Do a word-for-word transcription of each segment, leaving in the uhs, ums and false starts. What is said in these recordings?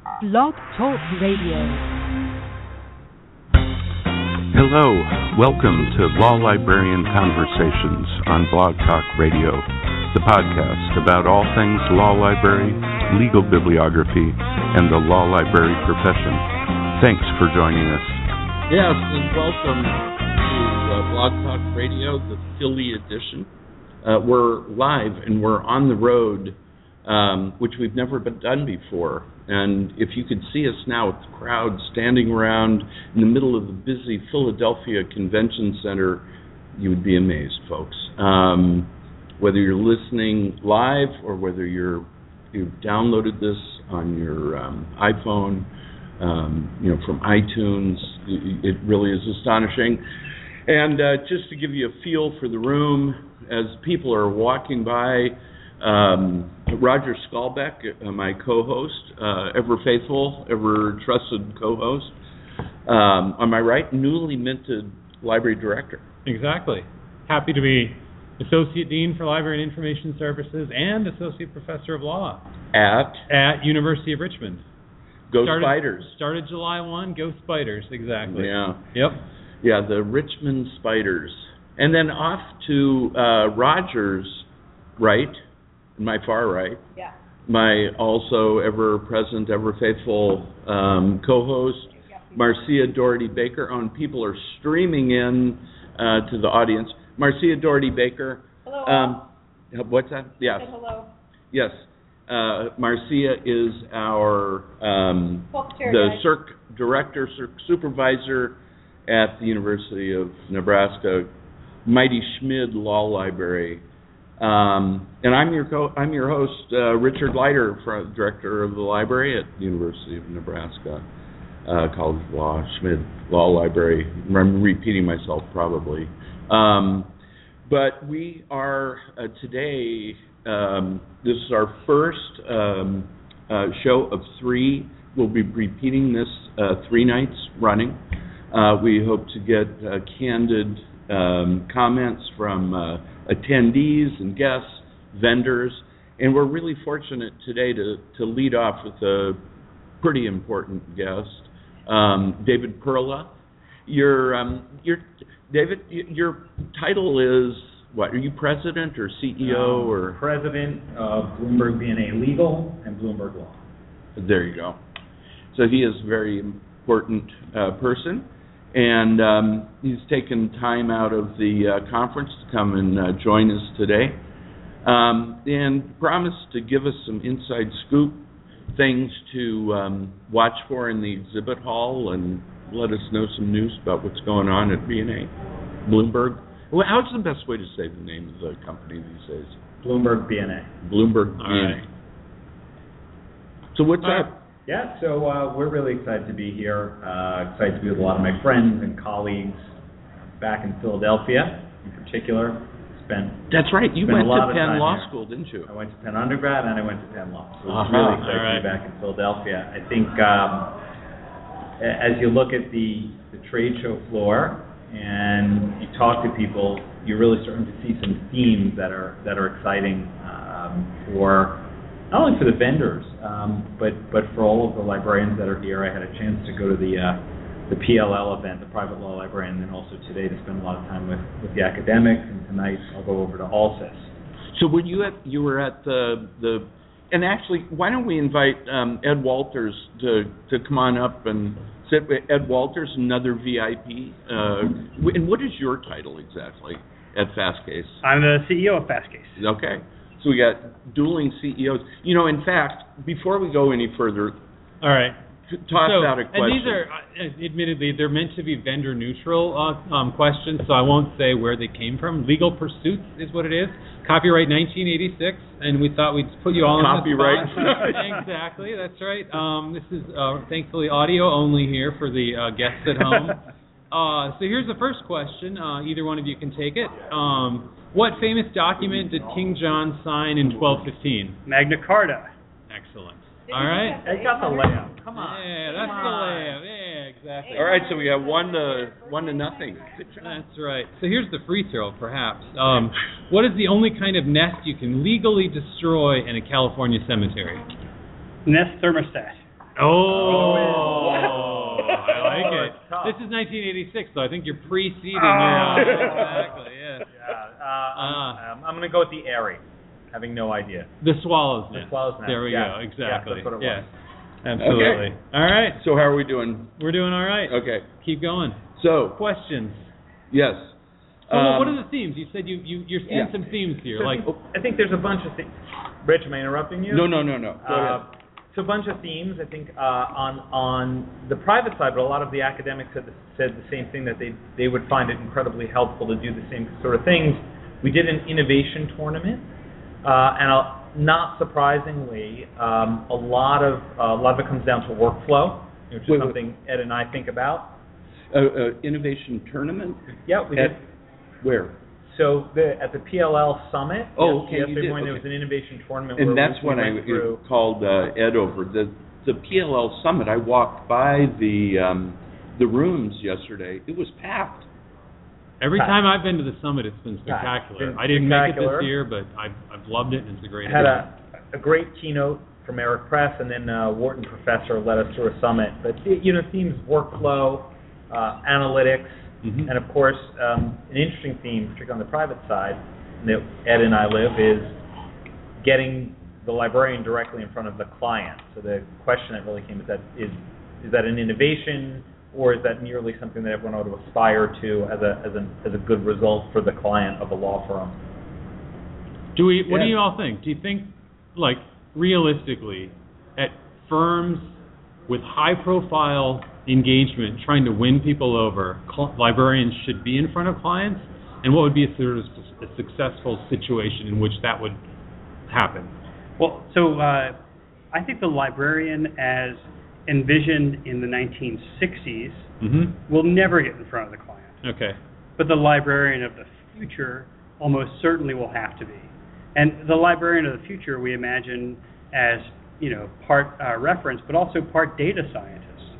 Blog Talk Radio. Hello, welcome to Law Librarian Conversations on Blog Talk Radio, the podcast about all things law library, legal bibliography, and the law library profession. Thanks for joining us. Yes, and welcome to uh, Blog Talk Radio, the Philly edition. Uh, we're live and we're on the road, um, which we've never been done before. And if you could see us now with the crowd standing around in the middle of the busy Philadelphia Convention Center, you would be amazed, folks. Um, whether you're listening live or whether you're you've downloaded this on your um, iPhone, um, you know, from iTunes, it really is astonishing. And uh, just to give you a feel for the room, as people are walking by, um, Roger Skalbeck, uh, my co-host, uh, ever faithful, ever trusted co-host, um, on my right, newly minted library director. Exactly. Happy to be Associate Dean for Library and Information Services and Associate Professor of Law At? At University of Richmond. Go started, Spiders. Started July first, go Spiders, exactly. Yeah. Yep. Yeah, the Richmond Spiders. And then off to uh, Roger's right, my far right, yeah. my also ever-present, ever-faithful um, co-host, Marcia Doherty Baker. Oh, and people are streaming in uh, to the audience. Marcia Doherty Baker. Hello. Um, what's that? Yes. Hello. Yes. Uh, Marcia is our um, chair, the guys. C I R C director, C I R C supervisor at the University of Nebraska, Mighty Schmid Law Library. Um, and I'm your co- I'm your host, uh, Richard Leiter, director of the library at the University of Nebraska uh, College of Law, Schmid Law Library. I'm repeating myself probably. Um, but we are uh, today, um, this is our first um, uh, show of three. We'll be repeating this uh, three nights running. Uh, we hope to get uh, candid um, comments from uh, attendees and guests, vendors, and we're really fortunate today to, to lead off with a pretty important guest, um, David Perla. Your, um, your, David, your title is what? Are you president or C E O um, or president of Bloomberg B and A Legal and Bloomberg Law? There you go. So he is a very important uh, person. And um, he's taken time out of the uh, conference to come and uh, join us today, um, and promised to give us some inside scoop things to um, watch for in the exhibit hall and let us know some news about what's going on at B and A. Bloomberg. Well, how's the best way to say the name of the company these days? Bloomberg B and A. Bloomberg B and A. All right. So what's All up? right. Yeah, so uh, we're really excited to be here. Uh, excited to be with a lot of my friends and colleagues back in Philadelphia, in particular. Spent That's right. You spent went a lot to of Penn time Law here. School, didn't you? I went to Penn undergrad and I went to Penn Law. So it's Uh-huh. really excited All right. to be back in Philadelphia. I think um, a- as you look at the, the trade show floor and you talk to people, you're really starting to see some themes that are that are exciting um, for not only for the vendors, um, but but for all of the librarians that are here. I had a chance to go to the uh, the P L L event, the Private Law Library, and then also today to spend a lot of time with, with the academics. And tonight I'll go over to ALSIS. So when you at you were at the the and actually, why don't we invite um, Ed Walters to to come on up and sit with Ed Walters, another V I P. Uh, and what is your title exactly at Fastcase? I'm the C E O of Fastcase. Okay. So we got dueling C E Os. You know, in fact, before we go any further, All right. toss so, out a question. And these are, uh, admittedly, they're meant to be vendor neutral uh, um, questions, so I won't say where they came from. Legal Pursuits is what it is. Copyright nineteen eighty-six, and we thought we'd put you all in Copyright. the spot. Exactly, that's right. Um, this is uh, thankfully audio only here for the uh, guests at home. uh, so here's the first question. Uh, either one of you can take it. Um, what famous document did King John sign in twelve fifteen? Magna Carta. Excellent. All right. I got the layout. Come on. Yeah, that's Come the on. layout. Yeah, exactly. All right, so we have one to one to nothing. That's right. So here's the free throw, perhaps. Um, what is the only kind of nest you can legally destroy in a California cemetery? Nest thermostat. Oh, Oh, I like oh, it. it's tough. This is nineteen eighty-six, so I think you're preceding Oh. your. Uh, exactly. Yeah. Yeah, uh, I'm, um, I'm going to go with the Airy, having no idea. The swallow's The nest. swallow's nest. There we yeah. go. Yeah, Exactly. that's what it yeah. was. Absolutely. Okay. All right. So how are we doing? We're doing all right. Okay. Keep going. So, Questions. yes. So Um, what are the themes? You said you, you, you're seeing yeah. some themes here. So I like, think, I think there's a bunch of things. Rich, am I interrupting you? No, no, no, no. Go Uh, ahead. so a bunch of themes. I think uh, on on the private side, but a lot of the academics said the, said the same thing, that they they would find it incredibly helpful to do the same sort of things. We did an innovation tournament, uh, and a, not surprisingly, um, a lot of uh, a lot of it comes down to workflow, which is Wait, wait. something Ed and I think about. Uh, uh, innovation tournament? Yeah, we At did. where? So the, at the P L L summit, Oh, yes- okay, you yesterday did, morning, there okay. was an innovation tournament. And where that's we, when we I went through. called uh, Ed over. The the P L L summit, I walked by the um, the rooms yesterday. It was packed. every Pat. time I've been to the summit, it's been Pat. spectacular. Been I didn't make it spectacular. this year, but I've, I've loved it, and it's a great Had event. a, a great keynote from Eric Press, and then uh, Wharton professor led us through a summit. But you know, themes: workflow, uh, analytics, Mhm. and of course, um, an interesting theme, particularly on the private side, that Ed and I live, is getting the librarian directly in front of the client. So the question that really came is that is is that an innovation, or is that merely something that everyone ought to aspire to as a as a as a good result for the client of a law firm? Do we? What do Yeah. you all think? Do you think, like, realistically, at firms with high-profile engagement, trying to win people over, cl- librarians should be in front of clients? And what would be a sort of s- a successful situation in which that would happen? Well, so uh, I think the librarian, as envisioned in the nineteen sixties, Mm-hmm. will never get in front of the client. Okay. But the librarian of the future almost certainly will have to be. And the librarian of the future we imagine as, you know, part uh, reference, but also part data scientist.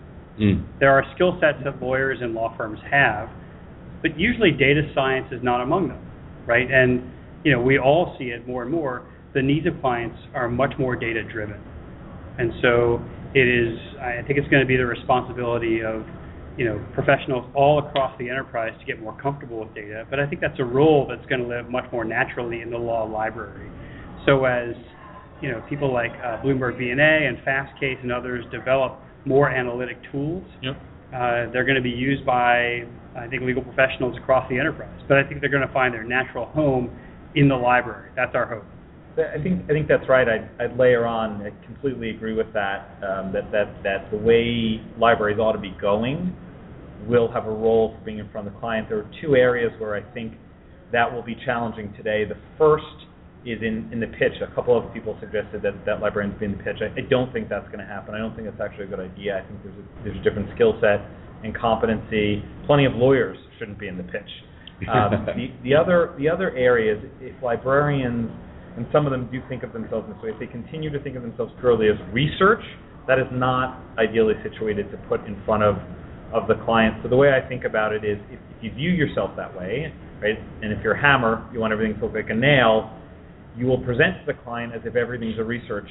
Mm. There are skill sets that lawyers and law firms have, but usually data science is not among them, right? And, you know, we all see it more and more. The needs of clients are much more data driven. And so it is, I think it's going to be the responsibility of, you know, professionals all across the enterprise to get more comfortable with data. But I think that's a role that's going to live much more naturally in the law library. So as, you know, people like uh, Bloomberg V and A and Fastcase and others develop more analytic tools, Yep. uh, they're going to be used by, I think, legal professionals across the enterprise. But I think they're going to find their natural home in the library. That's our hope. I think I think that's right. I'd, I'd layer on. I completely agree with that. Um, that that that the way libraries ought to be going will have a role for being in front of the client. There are two areas where I think that will be challenging today. The first is in, in the pitch. A couple of people suggested that, that librarians be in the pitch. I, I don't think that's going to happen. I don't think that's actually a good idea. I think there's a, there's a different skill set and competency. Plenty of lawyers shouldn't be in the pitch. Um, the, the other the other areas, if librarians, and some of them do think of themselves this way, if they continue to think of themselves purely as research, that is not ideally situated to put in front of of the client. So the way I think about it is, if, if you view yourself that way, right, and if you're a hammer, you want everything to look like a nail, you will present to the client as if everything's a research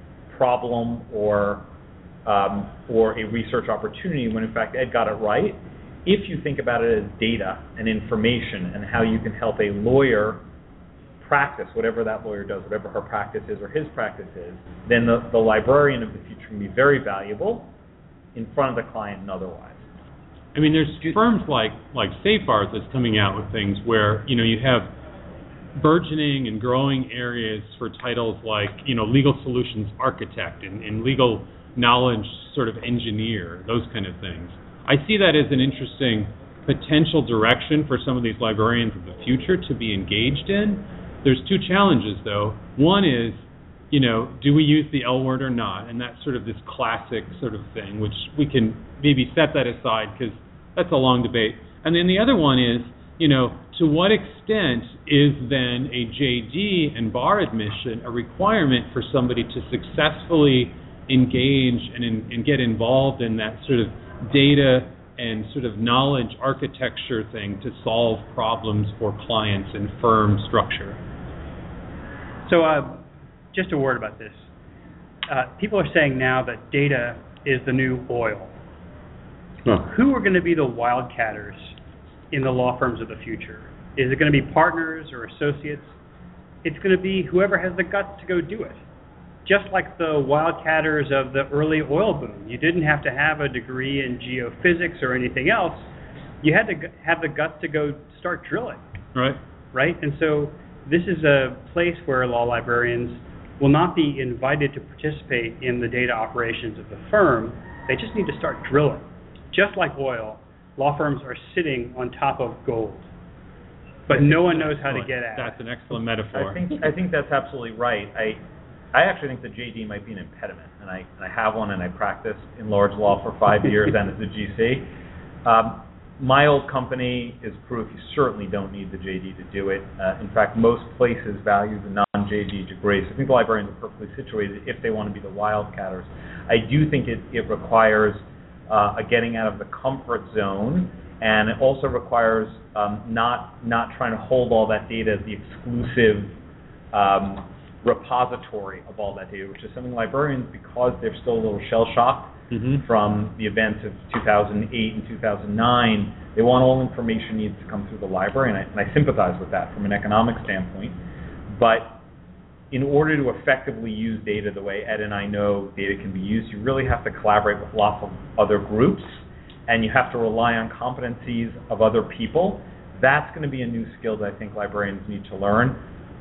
problem or um, or a research opportunity, when in fact Ed got it right. If you think about it as data and information and how you can help a lawyer practice whatever that lawyer does, whatever her practice is or his practice is, then the, the librarian of the future can be very valuable in front of the client and otherwise. I mean, there's firms like like Safeguard that's coming out with things where, you know, you have burgeoning and growing areas for titles like, you know, legal solutions architect and, and legal knowledge sort of engineer, those kind of things. I see that as an interesting potential direction for some of these librarians of the future to be engaged in. There's two challenges, though. One is, you know, do we use the L word or not? And that's sort of this classic sort of thing, which we can maybe set that aside because that's a long debate. And then the other one is, you know, to what extent is then a J D and bar admission a requirement for somebody to successfully engage and, in, and get involved in that sort of data and sort of knowledge architecture thing to solve problems for clients and firm structure? So uh, just a word about this. Uh, people are saying now that data is the new oil. Huh. Who are going to be the wildcatters in the law firms of the future? Is it going to be partners or associates? It's going to be whoever has the guts to go do it. Just like the wildcatters of the early oil boom. You didn't have to have a degree in geophysics or anything else. You had to g- have the guts to go start drilling. Right. Right? And so this is a place where law librarians will not be invited to participate in the data operations of the firm. They just need to start drilling. Just like oil, law firms are sitting on top of gold. But no one knows how to get at it. That's an excellent metaphor. I think I think that's absolutely right. I I actually think the J D might be an impediment, and I and I have one, and I practiced in large law for five years and as a G C. Um, my old company is proof you certainly don't need the J D to do it. Uh, in fact, most places value the non-J D degrees. I think the librarians are perfectly situated if they want to be the wildcatters. I do think it, it requires uh, a getting out of the comfort zone, and it also requires um, not not trying to hold all that data as the exclusive um, repository of all that data, which is something librarians, because they're still a little shell-shocked mm-hmm. from the events of two thousand eight and two thousand nine, they want all information needs to come through the library, and I, and I sympathize with that from an economic standpoint. But in order to effectively use data the way Ed and I know data can be used, you really have to collaborate with lots of other groups, and you have to rely on competencies of other people. That's going to be a new skill that I think librarians need to learn.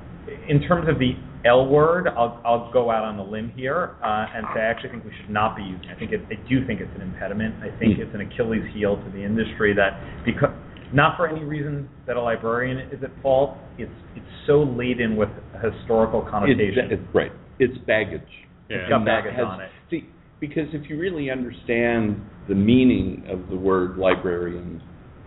In terms of the L word, I'll, I'll go out on a limb here uh, and say I actually think we should not be using it. I think it, I do think it's an impediment. I think it's an Achilles heel to the industry that, because not for any reason that a librarian is at fault, it's it's so laden with historical connotation. It's, it's, right. It's baggage. Yeah. It's got baggage has, on it. See, because if you really understand the meaning of the word librarian,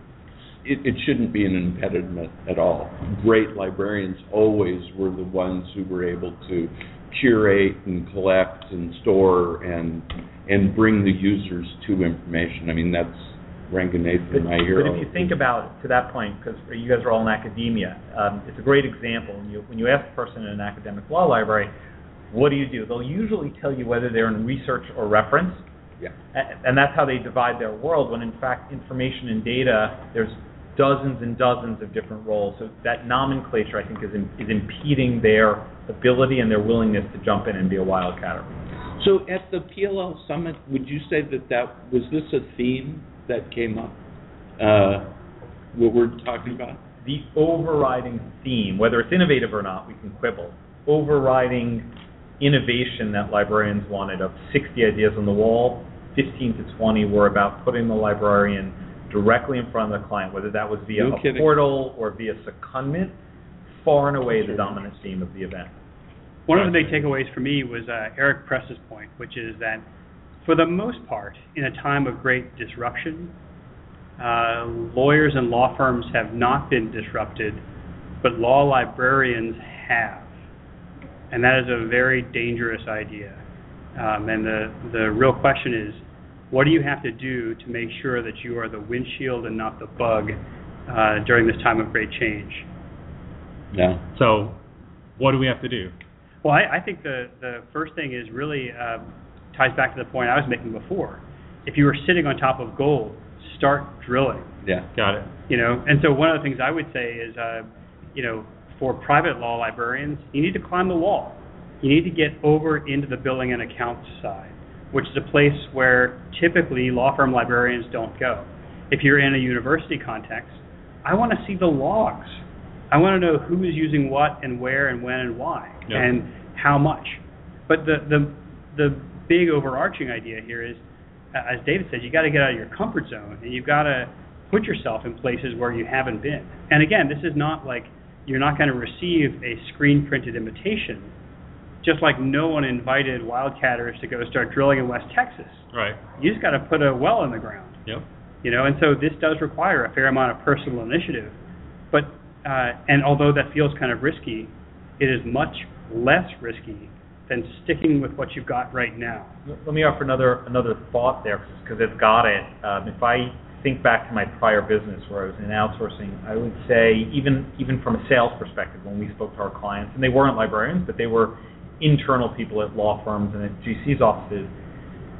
It, it shouldn't be an impediment at all. Great librarians always were the ones who were able to curate and collect and store and and bring the users to information. I mean, that's Ranganathan, my hero. But if you think about it to that point, because you guys are all in academia, um, it's a great example. When you, when you ask a person in an academic law library, what do you do? They'll usually tell you whether they're in research or reference. Yeah. And that's how they divide their world, when in fact information and data, there's dozens and dozens of different roles. So that nomenclature, I think, is in, is impeding their ability and their willingness to jump in and be a wildcatter. So at the P L L Summit, would you say that that, was this a theme that came up, uh, what we're talking about? The overriding theme, whether it's innovative or not, we can quibble. Overriding innovation that librarians wanted, of sixty ideas on the wall, fifteen to twenty were about putting the librarian directly in front of the client, whether that was via no a kidding. portal or via secondment, far and away the dominant theme of the event. One of the big takeaways for me was uh, Eric Press's point, which is that for the most part, in a time of great disruption, uh, lawyers and law firms have not been disrupted, but law librarians have. And that is a very dangerous idea. Um, and the, the real question is, what do you have to do to make sure that you are the windshield and not the bug uh, during this time of great change? Yeah. So, what do we have to do? Well, I, I think the, the first thing is really uh, ties back to the point I was making before. If you were sitting on top of gold, start drilling. Yeah. Got it. You know, and so one of the things I would say is, uh, you know, for private law librarians, you need to climb the wall. You need to get over into the billing and accounts side, which is a place where typically law firm librarians don't go. If you're in a university context, I want to see the logs. I want to know who's using what and where and when and why yep. and how much. But the, the the big overarching idea here is, as David said, you got to get out of your comfort zone, and you've got to put yourself in places where you haven't been. And again, this is not like you're not going to receive a screen-printed invitation, just like no one invited wildcatters to go start drilling in West Texas. Right. You just got to put a well in the ground. Yep. You know, and so this does require a fair amount of personal initiative. But uh, and although that feels kind of risky, it is much less risky than sticking with what you've got right now. Let me offer another another thought there, because it's got it. Um, if I think back to my prior business where I was in outsourcing, I would say even even from a sales perspective, when we spoke to our clients, and they weren't librarians, but they were internal people at law firms and at G C's offices,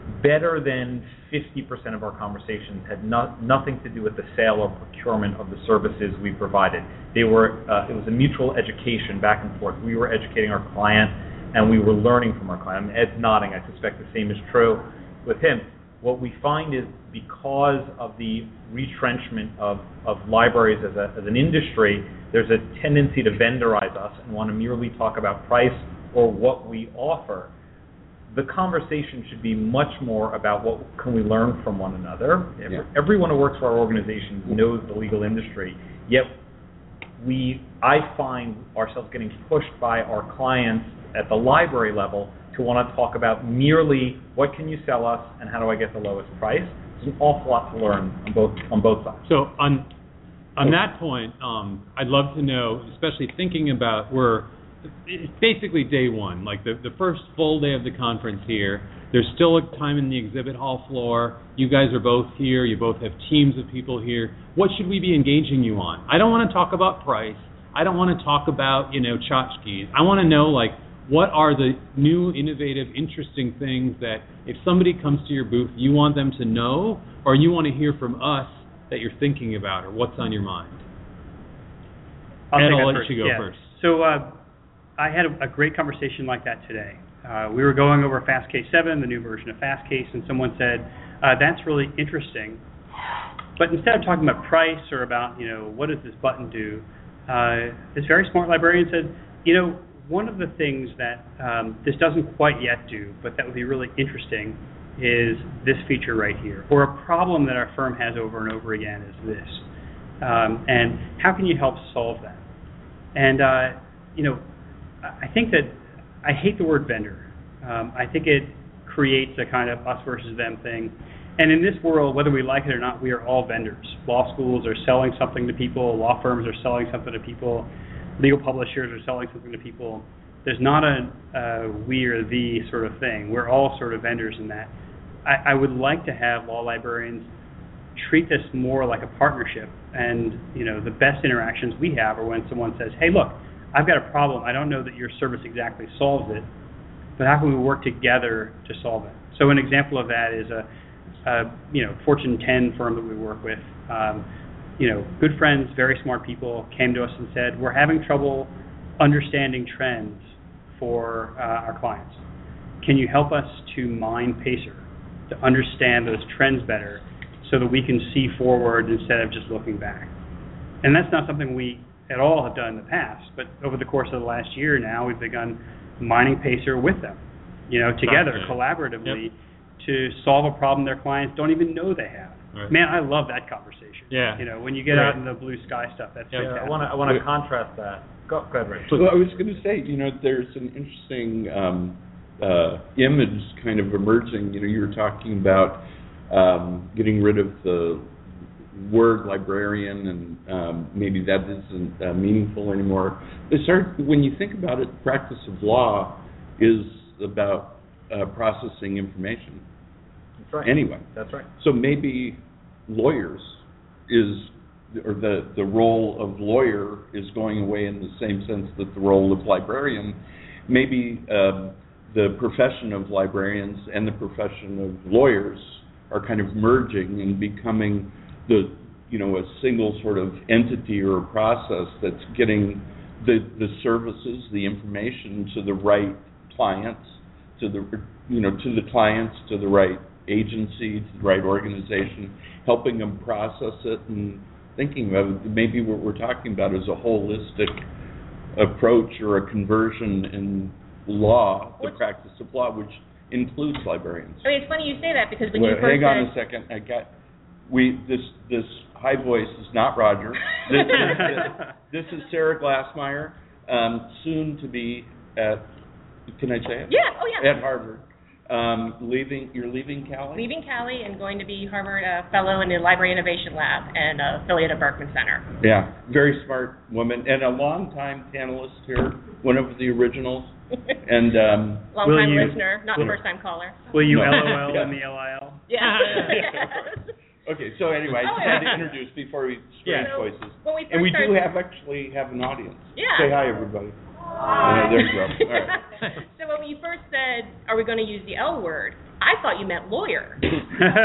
better than fifty percent of our conversations had no, nothing to do with the sale or procurement of the services we provided. They were, uh, it was a mutual education back and forth. We were educating our client, and we were learning from our client. I mean, Ed's nodding. I suspect the same is true with him. What we find is because of the retrenchment of, of libraries as, a, as an industry, there's a tendency to vendorize us and want to merely talk about price or what we offer. The conversation should be much more about what can we learn from one another. Yeah. Everyone who works for our organization knows the legal industry, yet we, I find ourselves getting pushed by our clients at the library level to want to talk about merely what can you sell us and how do I get the lowest price. There's an awful lot to learn on both on both sides. So on on that point, um, I'd love to know, especially thinking about we're it's basically day one, like the, the first full day of the conference here. There's still a time in the exhibit hall floor. You guys are both here. You both have teams of people here. What should we be engaging you on? I don't want to talk about price. I don't want to talk about, you know, tchotchkes. I want to know, like, what are the new, innovative, interesting things that if somebody comes to your booth, you want them to know, or you want to hear from us that you're thinking about, or what's on your mind? I'll Ed, take I'll that let first. you go yeah. first. So uh, I had a, a great conversation like that today. Uh, we were going over FastCase seven, the new version of FastCase, and someone said, uh, that's really interesting. But instead of talking about price or about, you know, what does this button do, uh, this very smart librarian said, you know, one of the things that um, this doesn't quite yet do, but that would be really interesting, is this feature right here. Or a problem that our firm has over and over again is this. Um, and how can you help solve that? And, uh, you know, I think that I hate the word vendor. Um, I think it creates a kind of us versus them thing. And in this world, whether we like it or not, we are all vendors. Law schools are selling something to people. Law firms are selling something to people. Legal publishers are selling something to people. There's not a uh, we or the sort of thing. We're all sort of vendors in that. I, I would like to have law librarians treat this more like a partnership. And, you know, the best interactions we have are when someone says, hey, look, I've got a problem. I don't know that your service exactly solves it, but how can we work together to solve it? So an example of that is a, a you know, Fortune ten firm that we work with. Um, you know, good friends, very smart people came to us and said, we're having trouble understanding trends for uh, our clients. Can you help us to mine Pacer, to understand those trends better so that we can see forward instead of just looking back? And that's not something we at all have done in the past, but over the course of the last year now, we've begun mining Pacer with them, you know, together, okay. collaboratively, Yep. to solve a problem their clients don't even know they have. Right. Man, I love that conversation. Yeah. You know, when you get Right. out in the blue sky stuff, that's Yeah, fantastic. I want to I want to contrast that. Go, go ahead, Rich. Well, I was going to say, you know, there's an interesting um, uh, image kind of emerging. You know, you were talking about um, getting rid of the word librarian, and um, maybe that isn't uh, meaningful anymore. They start, when you think about it, the practice of law is about uh, processing information. That's right. Anyway. That's right. So maybe lawyers is, or the, the role of lawyer is going away in the same sense that the role of librarian. Maybe um, the profession of librarians and the profession of lawyers are kind of merging and becoming the, you know, a single sort of entity or a process that's getting the, the services, the information to the right clients, to the, you know, to the clients, to the right agency, to the right organization, helping them process it and thinking about it. Maybe what we're talking about is a holistic approach or a conversion in law, the What's, practice of law, which includes librarians. I mean, it's funny you say that because when Well, you first hang on said, a second. I got we this this high voice is not Roger. This is, this is Sarah Glassmeyer, um, soon to be at. Can I say it? yeah, oh yeah, At Harvard. Um, leaving, you're leaving Cali? leaving Cali and going to be Harvard uh, Fellow in the Library Innovation Lab and uh, affiliate of Berkman Center. Yeah, very smart woman and a long-time panelist here, one of the originals. And um, long Will time you- listener, not will- first time caller. Will you No. LOL Yeah. in the L I L? Yeah. okay, so anyway, I Oh, just yeah. had to introduce before we strange So, voices. when we first And we do started- have actually have an audience. Yeah. Say hi, everybody. Uh, there you go. All right. So when you first said, are we going to use the L word, I thought you meant lawyer. Oh,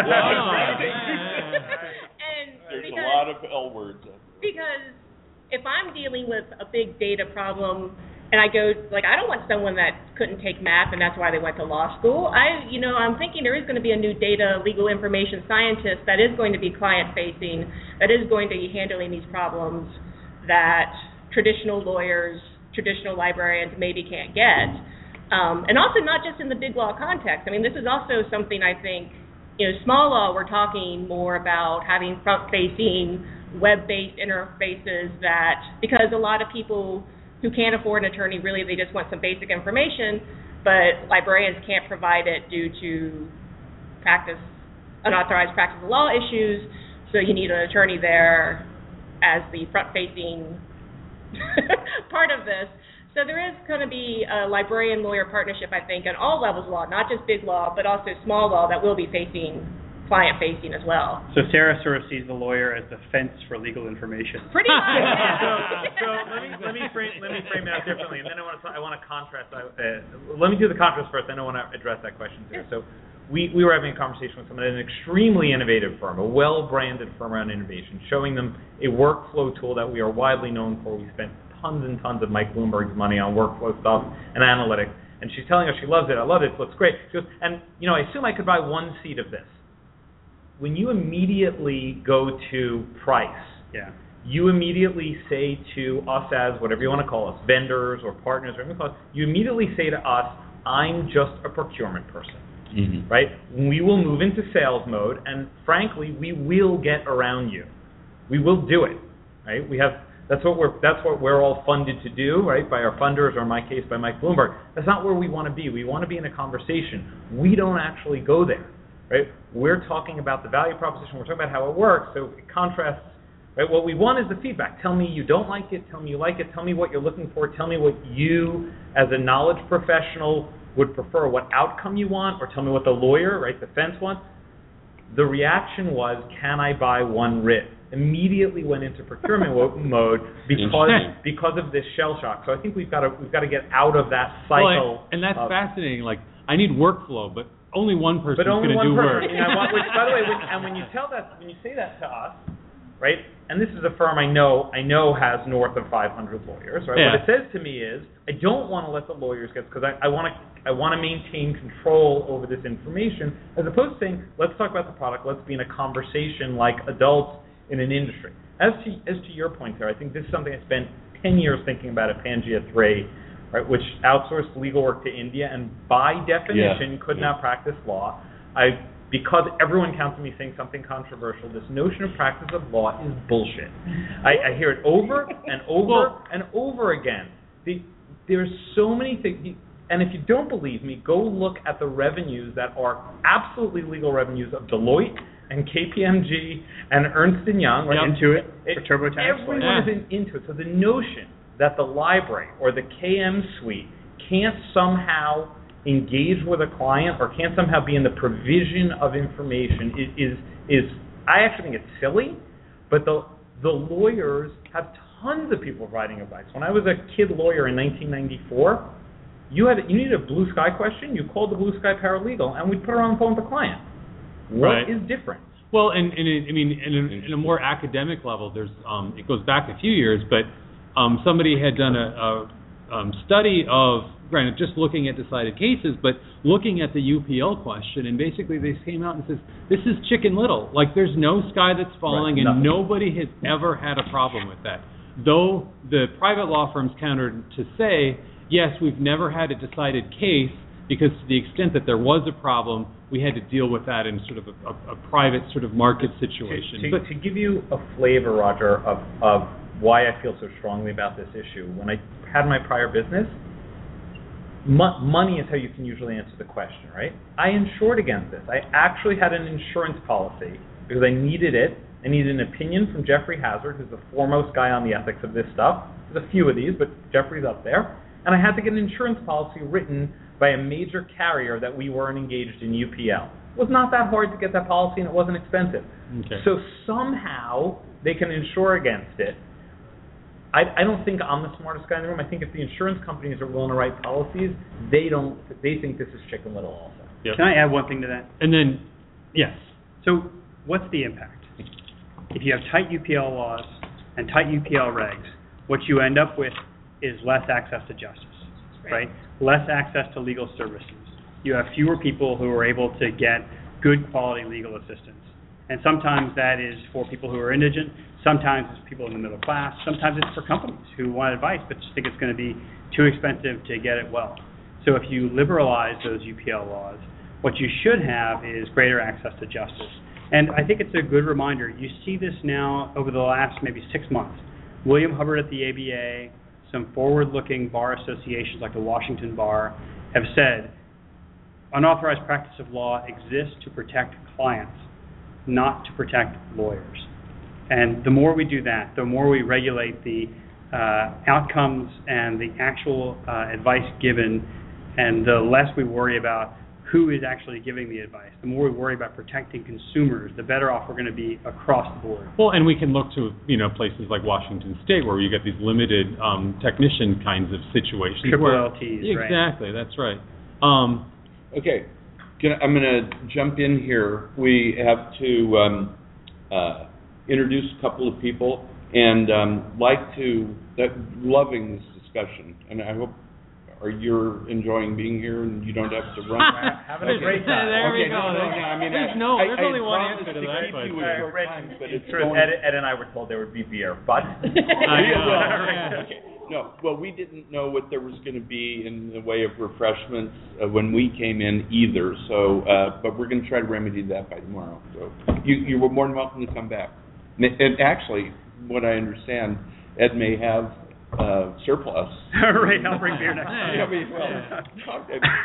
And There's because, a lot of L words. because if I'm dealing with a big data problem and I go, like, I don't want someone that couldn't take math and that's why they went to law school. I, you know, I'm thinking there is going to be a new data legal information scientist that is going to be client-facing, that is going to be handling these problems that traditional lawyers, traditional librarians maybe can't get. Um, and also not just in the big law context. I mean, this is also something I think, you know, small law, we're talking more about having front-facing, web-based interfaces that, because a lot of people who can't afford an attorney, really, they just want some basic information, but librarians can't provide it due to practice, unauthorized practice of law issues, so you need an attorney there as the front-facing part of this. So there is going to be a librarian-lawyer partnership, I think, at all levels of law, not just big law, but also small law that will be facing client-facing as well. So Sarah sort of sees the lawyer as the fence for legal information. Pretty much. Yeah. so, so let me let me frame let me frame it out differently, and then I want to I want to contrast. Uh, let me do the contrast first, then I want to address that question here. So we we were having a conversation with someone at an extremely innovative firm, a well-branded firm around innovation, showing them a workflow tool that we are widely known for. We spent tons and tons of Mike Bloomberg's money on workflow stuff and analytics, and she's telling us she loves it. I love it. It looks great. She goes, and you know, I assume I could buy one seat of this. When you immediately go to price, yeah. you immediately say to us as, whatever you want to call us, vendors or partners, whatever you call us, you immediately say to us, I'm just a procurement person, mm-hmm. right? We will move into sales mode, and frankly, we will get around you. We will do it, right? We have that's what we're that's what we're all funded to do, right? By our funders, or in my case, by Mike Bloomberg. That's not where we want to be. We want to be in a conversation. We don't actually go there. Right? We're talking about the value proposition. We're talking about how it works. So it contrasts. Right? What we want is the feedback. Tell me you don't like it. Tell me you like it. Tell me what you're looking for. Tell me what you, as a knowledge professional, would prefer. What outcome you want, or tell me what the lawyer, right, the fence wants. The reaction was, can I buy one writ? Immediately went into procurement mode because because of this shell shock. So I think we've got to we've got to get out of that cycle. Well, and that's of, fascinating. Like, I need workflow, but only one person's going to do work. You know, which, by the way, when, and when you tell that, when you say that to us, right? And this is a firm I know I know has north of five hundred lawyers, right? Yeah. What it says to me is, I don't want to let the lawyers get, because I, I want to I want to maintain control over this information, as opposed to saying, let's talk about the product, let's be in a conversation like adults in an industry. As to as to your point there, I think this is something I spent ten years thinking about at Pangea three. Right, which outsourced legal work to India, and by definition yeah. could yeah. not practice law. I, because everyone counts on me saying something controversial, this notion of practice of law is bullshit. I, I hear it over and over well, and over again. The, there's so many things, and if you don't believe me, go look at the revenues that are absolutely legal revenues of Deloitte and K P M G and Ernst and Young. Right? Yep. Intuit, it, for TurboTax. Everyone yeah. is in Intuit. So the notion that the library or the K M suite can't somehow engage with a client or can't somehow be in the provision of information is is, is I actually think it's silly, but the the lawyers have tons of people providing advice. When I was a kid lawyer in nineteen ninety-four, you had you needed a blue sky question, you called the blue sky paralegal, and we'd put her on the phone with the client. What right. is different? Well, and, and it, I mean, in a, in a more academic level, there's um, it goes back a few years, but Um, somebody had done a, a um, study of, granted, just looking at decided cases, but looking at the U P L question, and basically they came out and says, this is Chicken Little. Like, there's no sky that's falling, right, and nothing. Nobody has ever had a problem with that. Though the private law firms countered to say, yes, we've never had a decided case, because to the extent that there was a problem, we had to deal with that in sort of a, a, a private sort of market situation. To, to, but, to give you a flavor, Roger, of, of why I feel so strongly about this issue. When I had my prior business, mo- money is how you can usually answer the question, right? I insured against this. I actually had an insurance policy because I needed it. I needed an opinion from Jeffrey Hazard, who's the foremost guy on the ethics of this stuff. There's a few of these, but Jeffrey's up there. And I had to get an insurance policy written by a major carrier that we weren't engaged in U P L. It was not that hard to get that policy, and it wasn't expensive. Okay. So somehow they can insure against it. I, I don't think I'm the smartest guy in the room. I think if the insurance companies are willing to write policies, they don't. They think this is Chicken Little also. Yep. Can I add one thing to that? And then, yes. So what's the impact? If you have tight U P L laws and tight U P L regs, what you end up with is less access to justice, right? Less access to legal services. You have fewer people who are able to get good quality legal assistance. And sometimes that is for people who are indigent, sometimes it's people in the middle class, sometimes it's for companies who want advice but just think it's going to be too expensive to get it well. So if you liberalize those U P L laws, what you should have is greater access to justice. And I think it's a good reminder. You see this now over the last maybe six months. William Hubbard at the A B A, some forward-looking bar associations like the Washington Bar have said unauthorized practice of law exists to protect clients, not to protect lawyers. And the more we do that, the more we regulate the uh, outcomes and the actual uh, advice given, and the less we worry about who is actually giving the advice, the more we worry about protecting consumers, the better off we're going to be across the board. Well, and we can look to, you know, places like Washington State where you get these limited um, technician kinds of situations. Triple where, L Ts, right? Exactly, that's right. Um, Okay, Can I, I'm going to jump in here. We have to um, uh, introduce a couple of people, and um, like to, that, loving this discussion, and I hope Are you're enjoying being here and you don't have to run? Having a great time. There okay, we go. No, no, no, I mean, there's I, no, I, there's I only one promised answer to to that keep you question. with short time, but it's True, going. Ed, Ed and I were told there would be beer, but I know. Well, okay. No, well, we didn't know what there was going to be in the way of refreshments uh, when we came in either. So, uh, but we're going to try to remedy that by tomorrow. So, you you were more than welcome to come back. And actually, what I understand, Ed may have uh, surplus. Right, I'll bring beer next time. I mean, well,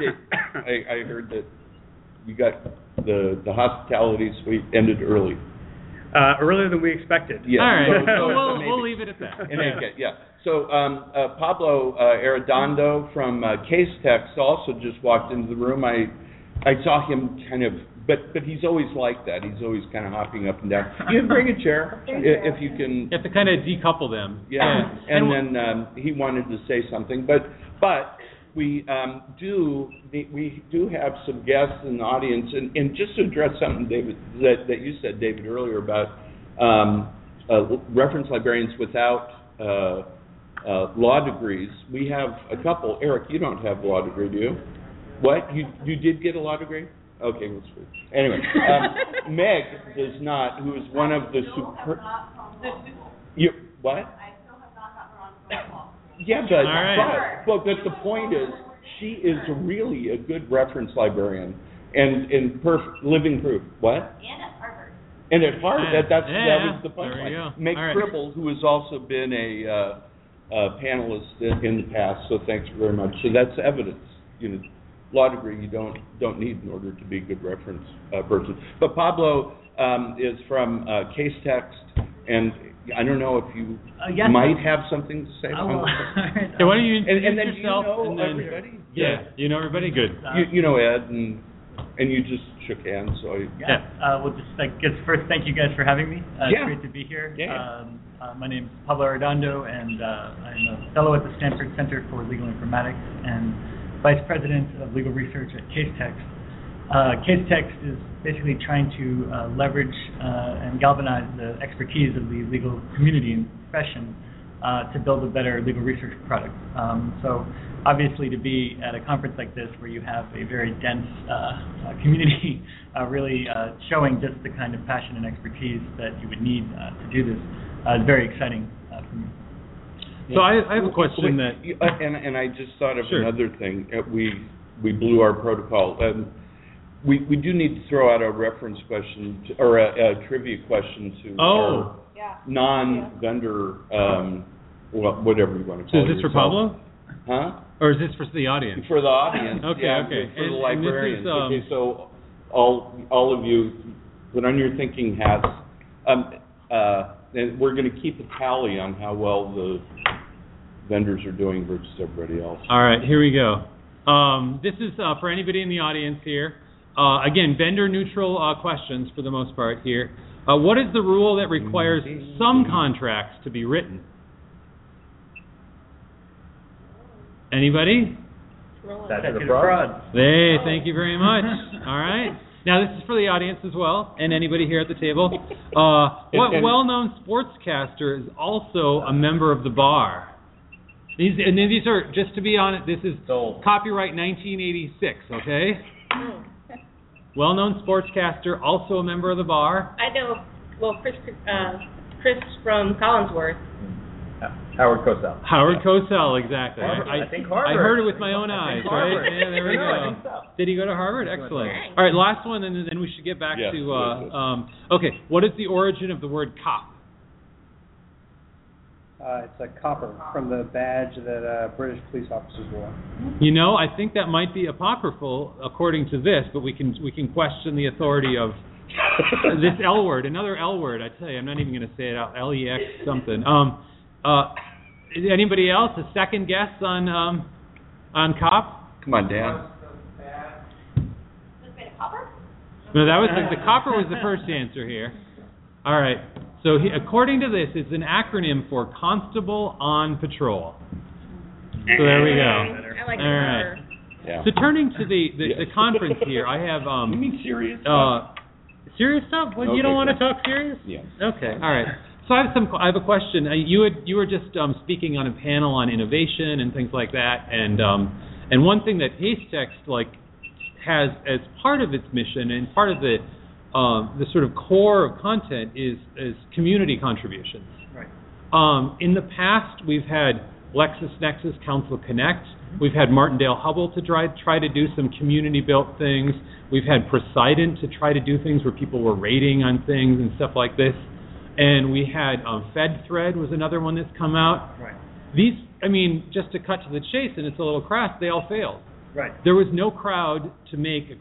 I, I heard that you got the the hospitality suite ended early. Uh, earlier than we expected. Yeah. All right, So, so, so we'll, maybe. we'll leave it at that. In any case, yeah. So um, uh, Pablo uh, Arredondo from uh, Casetext also just walked into the room. I I saw him kind of, but but he's always like that. He's always kind of hopping up and down. You can bring a chair if, if you can. You have to kind of decouple them. Yeah. yeah. And, and then um, he wanted to say something, but but we um, do we do have some guests in the audience, and, and just to address something, David, that that you said, David, earlier about um, uh, reference librarians without. Uh, Uh, law degrees. We have a couple. Eric, you don't have a law degree, do you? What? You you did get a law degree? Okay, let's see. Anyway, um, Meg does not, who is one of the super. You what? I still have not gotten her on phone call. Yeah, but, right. but but the point is, she is really a good reference librarian and and perf- living proof. What? And at Harvard. And at Harvard, Yeah. that that's Yeah, that was the there punchline. you go. Meg All right. Tribble, who has also been a uh, uh, panelist in, in the past, so thanks very much. So that's evidence. You know, law degree you don't don't need in order to be a good reference uh, person. But Pablo um, is from uh, Casetext, and I don't know if you Uh, yes. might have something to say. I will. Okay, why don't you and, introduce and then yourself? you know and then, everybody. Yeah, you know everybody. Good. Uh, You, you know Ed, and and you just shook hands. So I, Yeah. Uh, well, just I guess first, thank you guys for having me. Uh, Yeah. It's great to be here. Yeah. Um, uh, my name is Pablo Arredondo, and uh, I'm a fellow at the Stanford Center for Legal Informatics and vice president of legal research at Casetext. Uh, Casetext is basically trying to uh, leverage uh, and galvanize the expertise of the legal community and profession uh, to build a better legal research product. Um, so obviously to be at a conference like this where you have a very dense uh, uh, community uh, really uh, showing just the kind of passion and expertise that you would need uh, to do this uh, is very exciting uh, for me. So I, I have a question Wait, that. you- uh, and and I just thought of Sure. another thing. Uh, We we blew our protocol. Um, we we do need to throw out a reference question to, or a, a trivia question to Oh. our non-vendor, um, well, whatever you want to So call is this for yourself. Pablo, Huh? or is this for the audience? For the audience. Okay, yeah, okay. For, for the And- and this is, librarians. um, okay, so all all of you, put on your thinking hats. Um, uh, and we're going to keep a tally on how well the vendors are doing versus everybody else. All right, here we go. Um, this is uh, for anybody in the audience here. Uh, again, vendor-neutral uh, questions for the most part here. Uh, what is the rule that requires some contracts to be written? Anybody? Statute of fraud. Hey, thank you very much. All right. Now, this is for the audience as well, and anybody here at the table. Uh, what well-known sportscaster is also a member of the bar? These, and these are, just to be honest, this is Sold. copyright nineteen eighty-six, okay? Well-known sportscaster, also a member of the bar. I know, well, Chris, uh, Chris from Collinsworth. Howard Cosell. Howard Cosell, exactly. Harvard. I, I think Harvard. I heard it with my own eyes, right? Harvard. Yeah, there we No, go. I think so. Did he go to Harvard? Excellent. Dang. All right, last one, and then we should get back Yes, to. yes, Uh, yes. um, okay, what is the origin of the word cop? Uh, it's a copper from the badge that uh, British police officers wore. You know, I think that might be apocryphal according to this, but we can we can question the authority of this L word, another L word. I tell you, I'm not even going to say it out. L E X something. Um, uh, anybody else? A second guess on um, on cop? Come on, Dan. No, that was the, the copper was the first answer here. All right. So he, according to this, it's an acronym for Constable on Patrol. So there we go. I like All right. her. Yeah. So turning to the, the, Yes. the conference here, I have um. You mean serious? Uh, serious stuff? Well, you Okay, don't want to good. talk serious? Yes. Okay. All right. So I have some. I have a question. Uh, you had you were just um, speaking on a panel on innovation and things like that, and um, and one thing that Casetext like has as part of its mission and part of the um, the sort of core of content is is community contributions. Right. Um, in the past, we've had LexisNexis Council Connect. We've had Martindale Hubble to try try to do some community-built things. We've had Poseidon to try to do things where people were rating on things and stuff like this. And we had um, FedThread was another one that's come out. Right. These, I mean, just to cut to the chase, and it's a little crass, they all failed. Right. There was no crowd to make a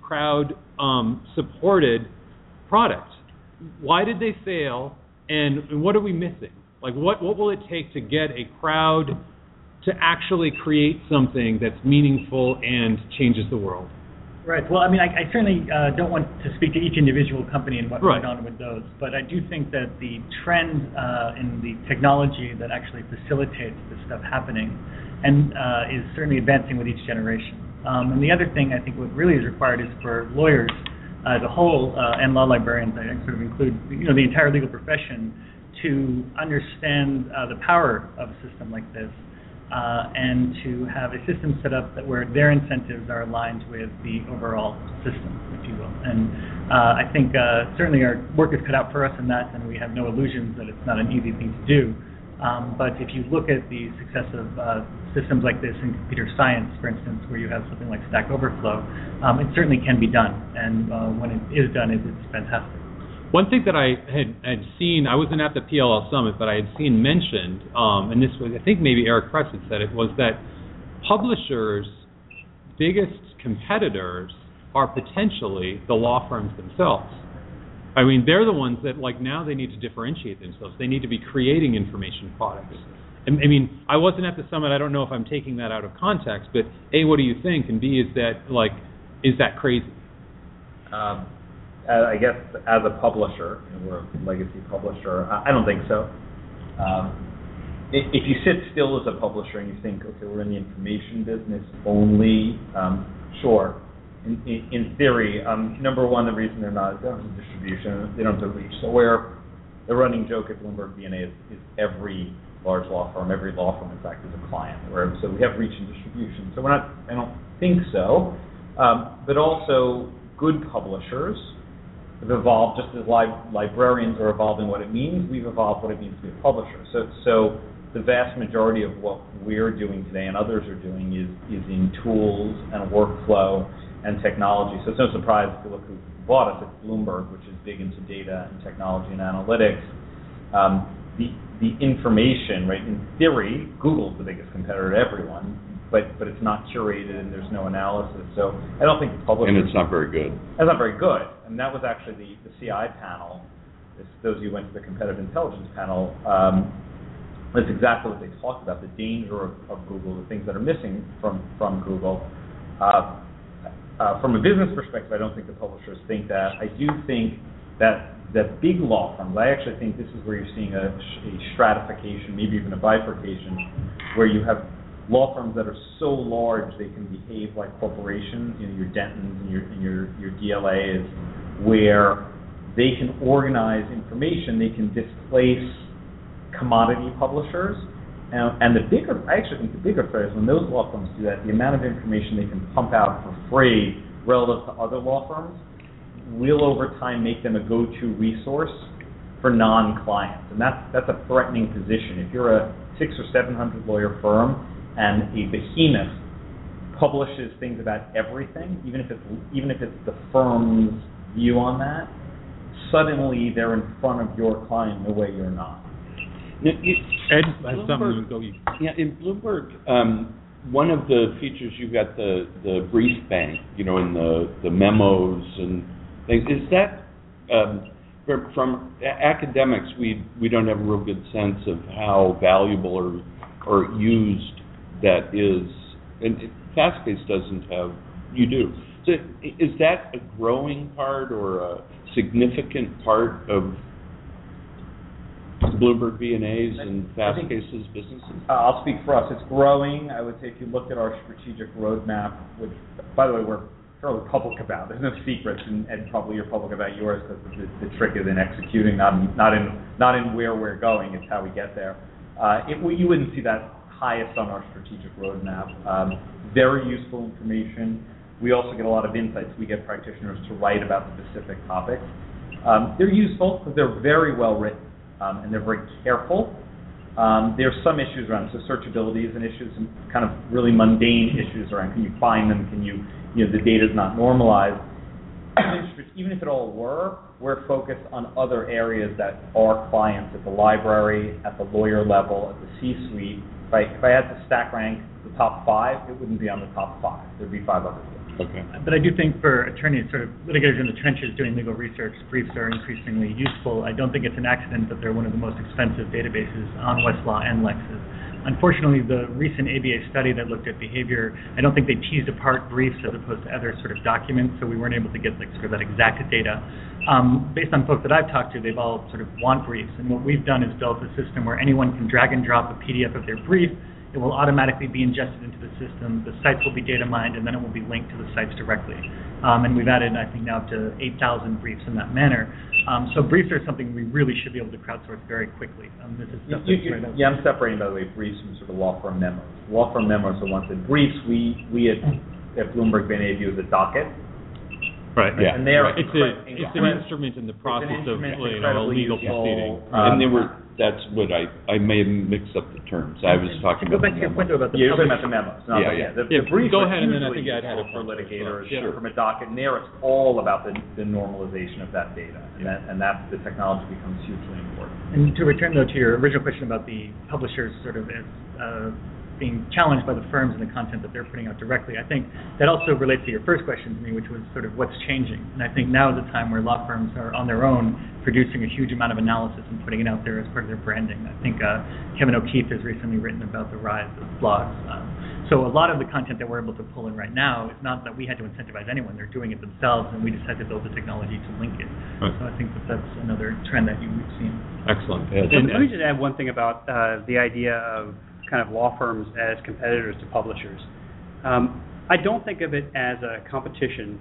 crowd-supported product. Why did they fail, and, and what are we missing? Like, what, what will it take to get a crowd to actually create something that's meaningful and changes the world? Right. Well, I mean, I, I certainly uh, don't want to speak to each individual company and what Right. went on with those, but I do think that the trend uh, in the technology that actually facilitates this stuff happening and uh, is certainly advancing with each generation. Um, and the other thing I think what really is required is for lawyers uh, as a whole uh, and law librarians, I sort of include you know the entire legal profession, to understand uh, the power of a system like this. Uh, and to have a system set up that where their incentives are aligned with the overall system, if you will. And uh, I think uh, certainly our work is cut out for us in that, and we have no illusions that it's not an easy thing to do. Um, but if you look at the success of uh, systems like this in computer science, for instance, where you have something like Stack Overflow, um, it certainly can be done. And uh, when it is done, it, it's fantastic. One thing that I had, had seen, I wasn't at the P L L Summit, but I had seen mentioned, um, and this was, I think maybe Eric Press had said it, was that publishers' biggest competitors are potentially the law firms themselves. I mean, they're the ones that, like, now they need to differentiate themselves. They need to be creating information products. And, I mean, I wasn't at the summit. I don't know if I'm taking that out of context, but A, what do you think? And B, is that, like, is that crazy? Um, Uh, I guess as a publisher, you know, we're a legacy publisher, I, I don't think so. Um, if, if you sit still as a publisher and you think, okay, we're in the information business only, um, sure. In, in, in theory, um, number one, the reason they're not, they don't have distribution, they don't have reach. So where the running joke at Bloomberg D N A is, is every large law firm, every law firm, in fact, is a client. Where, so we have reach and distribution. So we're not, I don't think so. Um, but also, good publishers have evolved, just as li- librarians are evolving what it means, we've evolved what it means to be a publisher. So, so the vast majority of what we're doing today and others are doing is, is in tools and workflow and technology. So it's no surprise if you look who bought us, it's Bloomberg, which is big into data and technology and analytics. Um, the, the information, right, in theory, Google's the biggest competitor to everyone, but but it's not curated and there's no analysis. So I don't think the publishers... And it's not very good. It's not very good. And that was actually the, the C I panel. This, those of you who went to the competitive intelligence panel, um, that's exactly what they talked about, the danger of, of Google, the things that are missing from, from Google. Uh, uh, from a business perspective, I don't think the publishers think that. I do think that that big law firms, I actually think this is where you're seeing a, a stratification, maybe even a bifurcation, where you have law firms that are so large they can behave like corporations, you know, your Dentons and your, and your, your D L As, where they can organize information, they can displace commodity publishers. And, and the bigger, I actually think the bigger threat is when those law firms do that, the amount of information they can pump out for free relative to other law firms will over time make them a go-to resource for non-clients. And that's, that's a threatening position. If you're a six or seven hundred lawyer firm and a behemoth publishes things about everything, even if it's, even if it's the firm's view on that, suddenly they're in front of your client in a way you're not. Ed has something to go. Yeah, in Bloomberg, um, one of the features you've got the, the brief bank, you know, in the, the memos and things. Is that um, from, from academics? We we don't have a real good sense of how valuable or or used that is, and Fastcase doesn't have. You do. So is that a growing part or a significant part of Bloomberg B and A's and Fastcase's businesses? Uh, I'll speak for us. It's growing. I would say if you looked at our strategic roadmap, which, by the way, we're fairly public about. There's no secrets, and, and probably you're public about yours because the, the trick is in executing, not in, not in not in where we're going. It's how we get there. Uh, it, you wouldn't see that highest on our strategic roadmap. Um, very useful information. We also get a lot of insights. We get practitioners to write about specific topics. Um, they're useful because they're very well written. Um, and they're very careful. Um, there's some issues around, so searchability is an issue, some kind of really mundane issues around, can you find them, can you, you know, the data's not normalized. Even if it all were, we're focused on other areas that our clients at the library, at the lawyer level, at the C-suite. If I, if I had to stack rank the top five, it wouldn't be on the top five. There'd be five others. Okay. But I do think for attorneys, sort of litigators in the trenches doing legal research, briefs are increasingly useful. I don't think it's an accident that they're one of the most expensive databases on Westlaw and Lexis. Unfortunately, the recent A B A study that looked at behavior, I don't think they teased apart briefs as opposed to other sort of documents, so we weren't able to get like sort of that exact data. Um, based on folks that I've talked to, they've all sort of want briefs, and what we've done is built a system where anyone can drag and drop a P D F of their brief. It will automatically be ingested into the system. The sites will be data mined, and then it will be linked to the sites directly. Um, and we've added, I think, now up to eight thousand briefs in that manner. Um, so briefs are something we really should be able to crowdsource very quickly. Um, this is stuff you, that's you, right up. yeah, I'm separating, by the way, briefs from sort of law firm memos. Law firm memos are ones that briefs we we at, at Bloomberg B and A view as a docket. Right. Yeah. And they're Right. It's, a, it's an instrument in the process of you know, a legal proceeding. And they were. That's what I I may have mixed up the terms. I was talking To go about back to the your point memo. about the Yeah, you're talking public- about the memos. Not Yeah, the, yeah. The, Yeah, the brief go is ahead, and then I usually think I'd had a useful for question. litigators Yeah. from a docket, and there it's all about the, the normalization of that data, and that and that the technology becomes hugely important. And to return, though, to your original question about the publishers sort of as uh, being challenged by the firms and the content that they're putting out directly, I think that also relates to your first question to me, which was sort of what's changing. And I think now is the time where law firms are on their own producing a huge amount of analysis and putting it out there as part of their branding. I think uh, Kevin O'Keefe has recently written about the rise of blogs. Um, so a lot of the content that we're able to pull in right now is not that we had to incentivize anyone. They're doing it themselves, and we just had to build the technology to link it. Right. So I think that that's another trend that you've seen. Excellent. Let me let me just add one thing about uh, the idea of kind of law firms as competitors to publishers. Um, I don't think of it as a competition.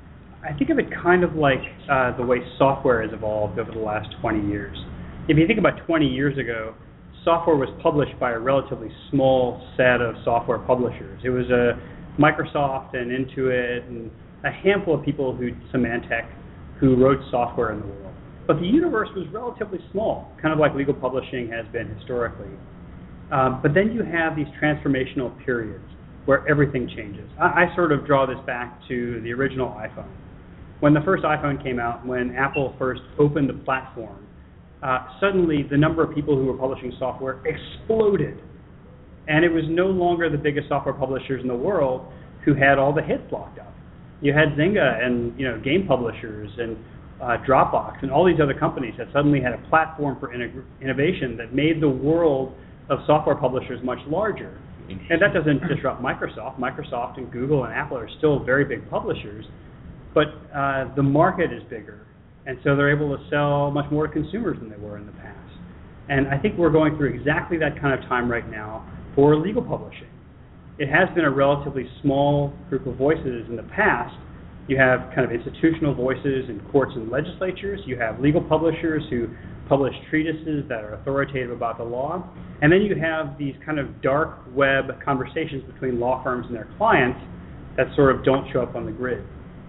I think of it kind of like uh, the way software has evolved over the last twenty years. If you think about twenty years ago, software was published by a relatively small set of software publishers. It was a Microsoft and Intuit and a handful of people who, Symantec, who wrote software in the world. But the universe was relatively small, kind of like legal publishing has been historically. Um, but then you have these transformational periods where everything changes. I, I sort of draw this back to the original iPhone. When the first iPhone came out, when Apple first opened the platform, uh, suddenly the number of people who were publishing software exploded. And it was no longer the biggest software publishers in the world who had all the hits locked up. You had Zynga and you know game publishers and uh, Dropbox and all these other companies that suddenly had a platform for in- innovation that made the world of software publishers much larger. And that doesn't disrupt Microsoft. Microsoft and Google and Apple are still very big publishers, but uh, the market is bigger, and so they're able to sell much more to consumers than they were in the past. And I think we're going through exactly that kind of time right now for legal publishing. it has been a relatively small group of voices in the past. You have kind of institutional voices in courts and legislatures. You have legal publishers who publish treatises that are authoritative about the law. And then you have these kind of dark web conversations between law firms and their clients that sort of don't show up on the grid.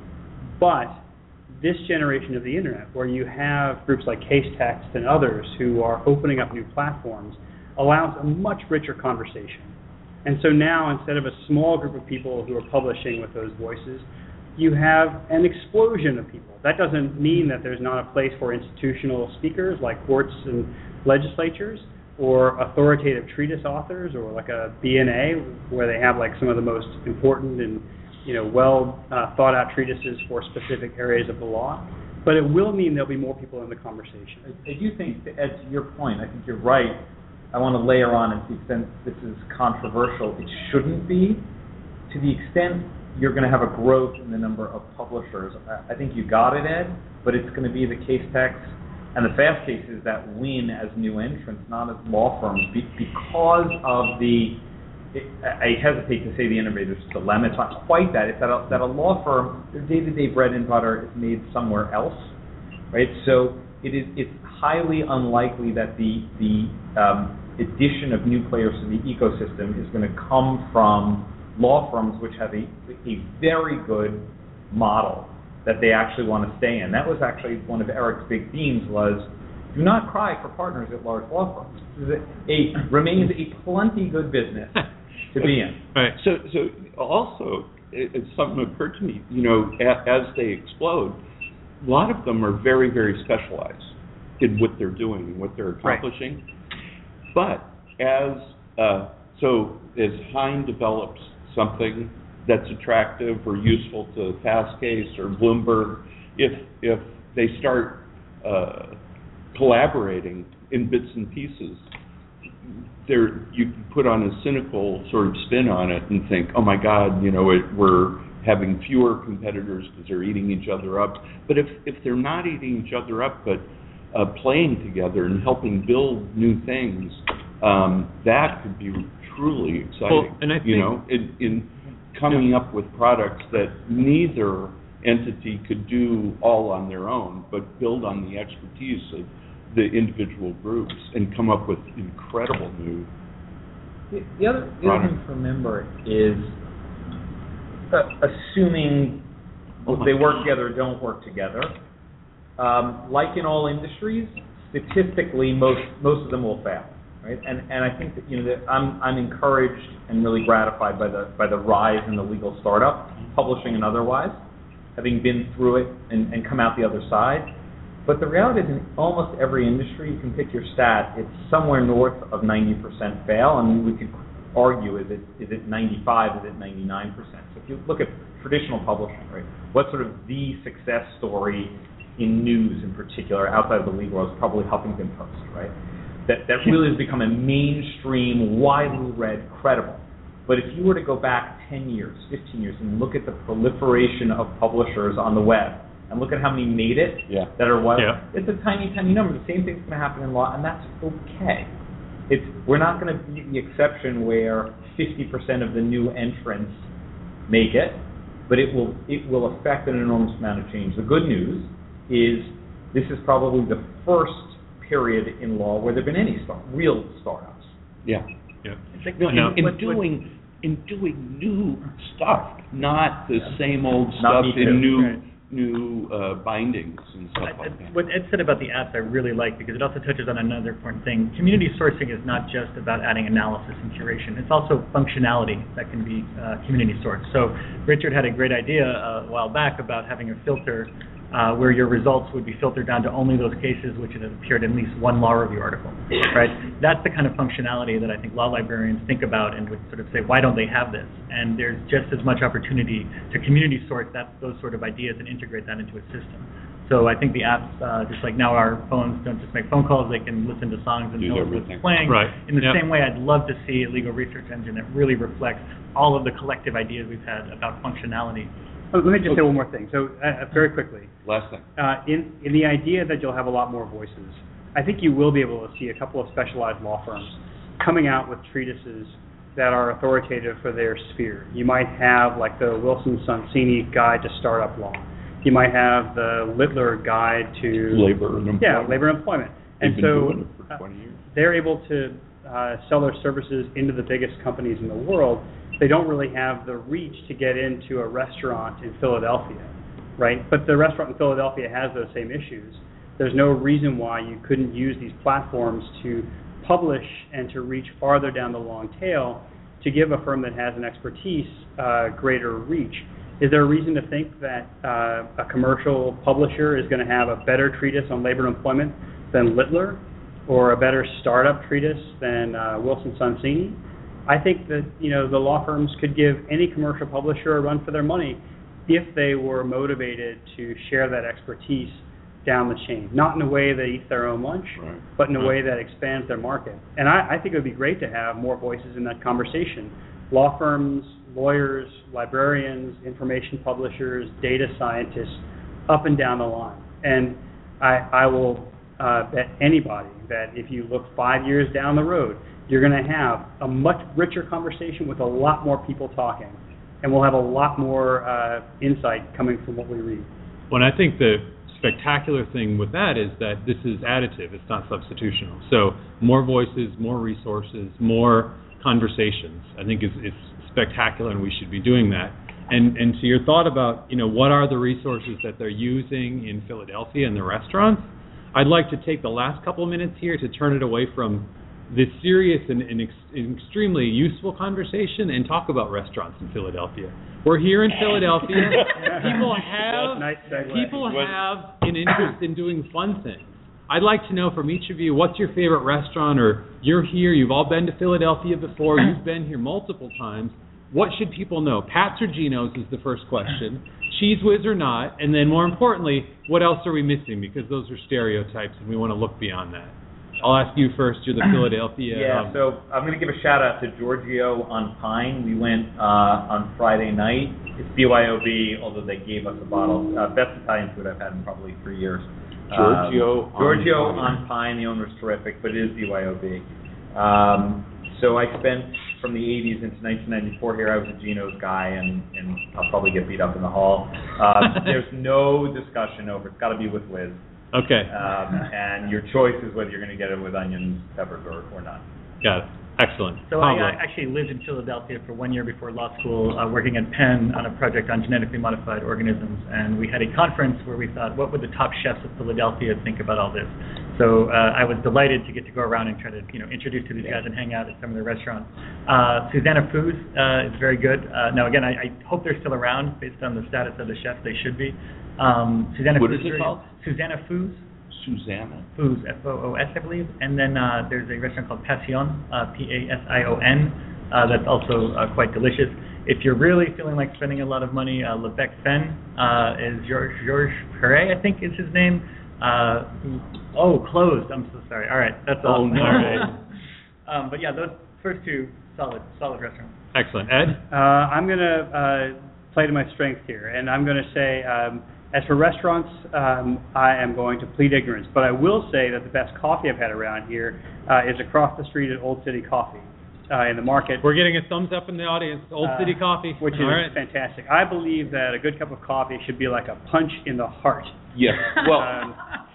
But this generation of the internet, where you have groups like Casetext and others who are opening up new platforms, allows a much richer conversation. And so now, instead of a small group of people who are publishing with those voices, you have an explosion of people. That doesn't mean that there's not a place for institutional speakers like courts and legislatures, or authoritative treatise authors, or like a B N A, where they have like some of the most important and you know well uh, thought out treatises for specific areas of the law. But it will mean there'll be more people in the conversation. I, I do think, that, Ed, to your point, I think you're right. I want to layer on, and to the extent this is controversial, it shouldn't be. To the extent you're going to have a growth in the number of publishers, I, I think you got it, Ed, but it's going to be the Casetext and the fast cases that win as new entrants, not as law firms, be, because of the, it, I hesitate to say the innovator's dilemma. It's not quite that. It's that a, that a law firm, their day-to-day bread and butter is made somewhere else, right? So it is, it's highly unlikely that the, the um, addition of new players to the ecosystem is going to come from law firms which have a, a very good model that they actually want to stay in. That was actually one of Eric's big themes, was do not cry for partners at large law firms. It remains a plenty good business to be in. Right. So, so also, it, it's something that occurred to me, you know, a, as they explode, a lot of them are very, very specialized in what they're doing and what they're accomplishing. Right. But as, uh, so as Hein develops something that's attractive or useful to Fastcase or Bloomberg, if if they start uh, collaborating in bits and pieces, there you can put on a cynical sort of spin on it and think, oh my God, you know, it, we're having fewer competitors because they're eating each other up. But if if they're not eating each other up, but uh, playing together and helping build new things, um, that could be truly exciting. Well, and I think, you know, in, in coming up with products that neither entity could do all on their own, but build on the expertise of the individual groups and come up with incredible new The, the other, the other thing to remember is uh, assuming oh they work God. together or don't work together. Um, like in all industries, statistically, most most of them will fail. Right? And and I think that you know that I'm I'm encouraged and really gratified by the by the rise in the legal startup, publishing and otherwise, having been through it and, and come out the other side. But the reality is, in almost every industry, you can pick your stat, it's somewhere north of ninety percent fail, and we could argue, is it is it ninety-five, is it ninety-nine percent? So if you look at traditional publishing, right, what's sort of the success story in news in particular, outside of the legal world, is probably Huffington Post, right? That that really has become a mainstream, widely read, credible. But if you were to go back ten years, fifteen years, and look at the proliferation of publishers on the web, and look at how many made it yeah. that are what, yeah. it's a tiny, tiny number. The same thing's going to happen in law, and that's okay. It's we're not going to be the exception where fifty percent of the new entrants make it, but it will it will affect an enormous amount of change. The good news is this is probably the first period in law where there have been any start, real startups. Yeah. Yeah. Like, no, no, in, in what, doing what, in doing new stuff, not the yeah. same old Not stuff in new right. new uh, bindings and stuff I, like that. What Ed said about the apps I really like, because it also touches on another important thing. Community sourcing is not just about adding analysis and curation. It's also functionality that can be uh, community sourced. So Richard had a great idea uh, a while back about having a filter Uh, where your results would be filtered down to only those cases which have appeared in at least one law review article, right? That's the kind of functionality that I think law librarians think about and would sort of say, why don't they have this? And there's just as much opportunity to community source that, those sort of ideas and integrate that into a system. So I think the apps, uh, just like now our phones don't just make phone calls, they can listen to songs and Do know what's everything. playing. Right. In the Yep. same way, I'd love to see a legal research engine that really reflects all of the collective ideas we've had about functionality. Oh, let me just say one more thing. So uh, very quickly, Last thing. uh, in in the idea that you'll have a lot more voices, I think you will be able to see a couple of specialized law firms coming out with treatises that are authoritative for their sphere. You might have like the Wilson Sonsini Guide to Startup Law. You might have the Littler Guide to labor and employment. Yeah, labor and employment. And They've been so doing it for twenty years. Uh, they're able to uh, sell their services into the biggest companies in the world. They don't really have the reach to get into a restaurant in Philadelphia, right? But the restaurant in Philadelphia has those same issues. There's no reason why you couldn't use these platforms to publish and to reach farther down the long tail to give a firm that has an expertise uh, greater reach. Is there a reason to think that uh, a commercial publisher is going to have a better treatise on labor and employment than Littler, or a better startup treatise than uh, Wilson Sonsini? I think that, you know, the law firms could give any commercial publisher a run for their money if they were motivated to share that expertise down the chain, not in a way that eats their own lunch, Right. but in a way that expands their market. And I, I think it would be great to have more voices in that conversation. Law firms, lawyers, librarians, information publishers, data scientists, up and down the line. And I, I will uh, bet anybody that if you look five years down the road, you're going to have a much richer conversation with a lot more people talking. And we'll have a lot more uh, insight coming from what we read. Well, and I think the spectacular thing with that is that this is additive, it's not substitutional. So more voices, more resources, more conversations, I think is, is spectacular, and we should be doing that. And and to your thought about, you know, what are the resources that they're using in Philadelphia in the restaurants, I'd like to take the last couple of minutes here to turn it away from this serious and, and ex- extremely useful conversation and talk about restaurants in Philadelphia. We're here in Philadelphia. People have Nice segue. people have an interest in doing fun things. I'd like to know from each of you, what's your favorite restaurant, or you're here, you've all been to Philadelphia before, you've been here multiple times. What should people know? Pat's or Geno's is the first question. Cheese Whiz or not? And then more importantly, what else are we missing? Because those are stereotypes and we want to look beyond that. I'll ask you first. You're the Philadelphia. Yeah, um, so I'm going to give a shout out to Giorgio on Pine. We went uh, on Friday night. It's B Y O B, although they gave us a bottle. Uh, best Italian food I've had in probably three years. Giorgio Um, Giorgio on Pine. on Pine. The owner's terrific, but it is B Y O B. Um, so I spent from the eighties into nineteen ninety-four here. I was a Geno's guy, and, and I'll probably get beat up in the hall. Uh, there's no discussion over. It's got to be with Liz. Okay. Um, and your choice is whether you're going to get it with onions, peppers, or, or not. Got it. Excellent. So Pablo. I, I actually lived in Philadelphia for one year before law school, uh, working at Penn on a project on genetically modified organisms, and we had a conference where we thought, what would the top chefs of Philadelphia think about all this? So uh, I was delighted to get to go around and try to, you know, introduce to these guys and hang out at some of their restaurants. Uh, Susanna Foods uh, is very good. Uh, now again, I, I hope they're still around based on the status of the chef. They should be. Um, Susanna What Foods is it very- called? Susanna Foods. Susanna. Foods, F O O S, I believe. And then uh, there's a restaurant called Passion, uh, P A S I O N, uh, that's also uh, quite delicious. If you're really feeling like spending a lot of money, uh, Le Bec Fen uh, is Georges George Perret, I think is his name. Uh, oh, closed. I'm so sorry. All right, that's all. Oh, no. All right. um, but yeah, those first two, solid, solid restaurants. Excellent. Ed? Uh, I'm going to uh, play to my strength here, and I'm going to say, um, as for restaurants, um, I am going to plead ignorance. But I will say that the best coffee I've had around here uh, is across the street at Old City Coffee uh, in the market. We're getting a thumbs up in the audience. Old Uh, City Coffee. Which is All right. fantastic. I believe that a good cup of coffee should be like a punch in the heart. Yes. Well, Um,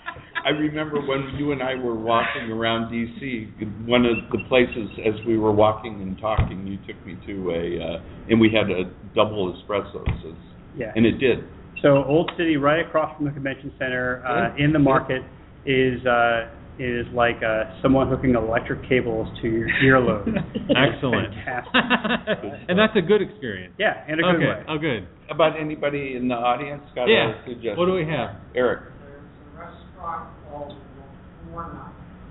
I remember when you and I were walking around D C, one of the places as we were walking and talking, you took me to a, uh, and we had a double espresso, so, yeah. and it did. So Old City, right across from the convention center, uh, in the market, is uh, is like uh, someone hooking electric cables to your earlobe. Excellent. Fantastic. And that's a good experience. Yeah, in a good Okay. way. Oh, good. About anybody in the audience got Yeah. a suggestion? What do we have? Eric. There's a restaurant called Forna.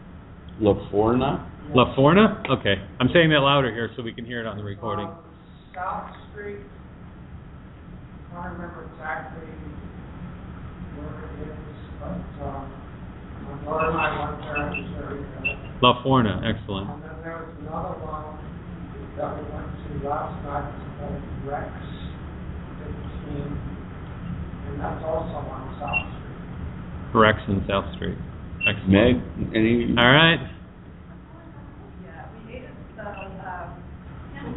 La Forna? La Forna? Okay. I'm saying that louder here so we can hear it on the recording. On South Street. I don't remember exactly where it is, but um, my daughter and I went there, it was very good. La Forna. Excellent. And then there was another one that we went to last night, it's called Rex fifteen, and that's also on South Street. Rex and South Street. Excellent. Meg, any? All right. Yeah, we ate at the um, Penn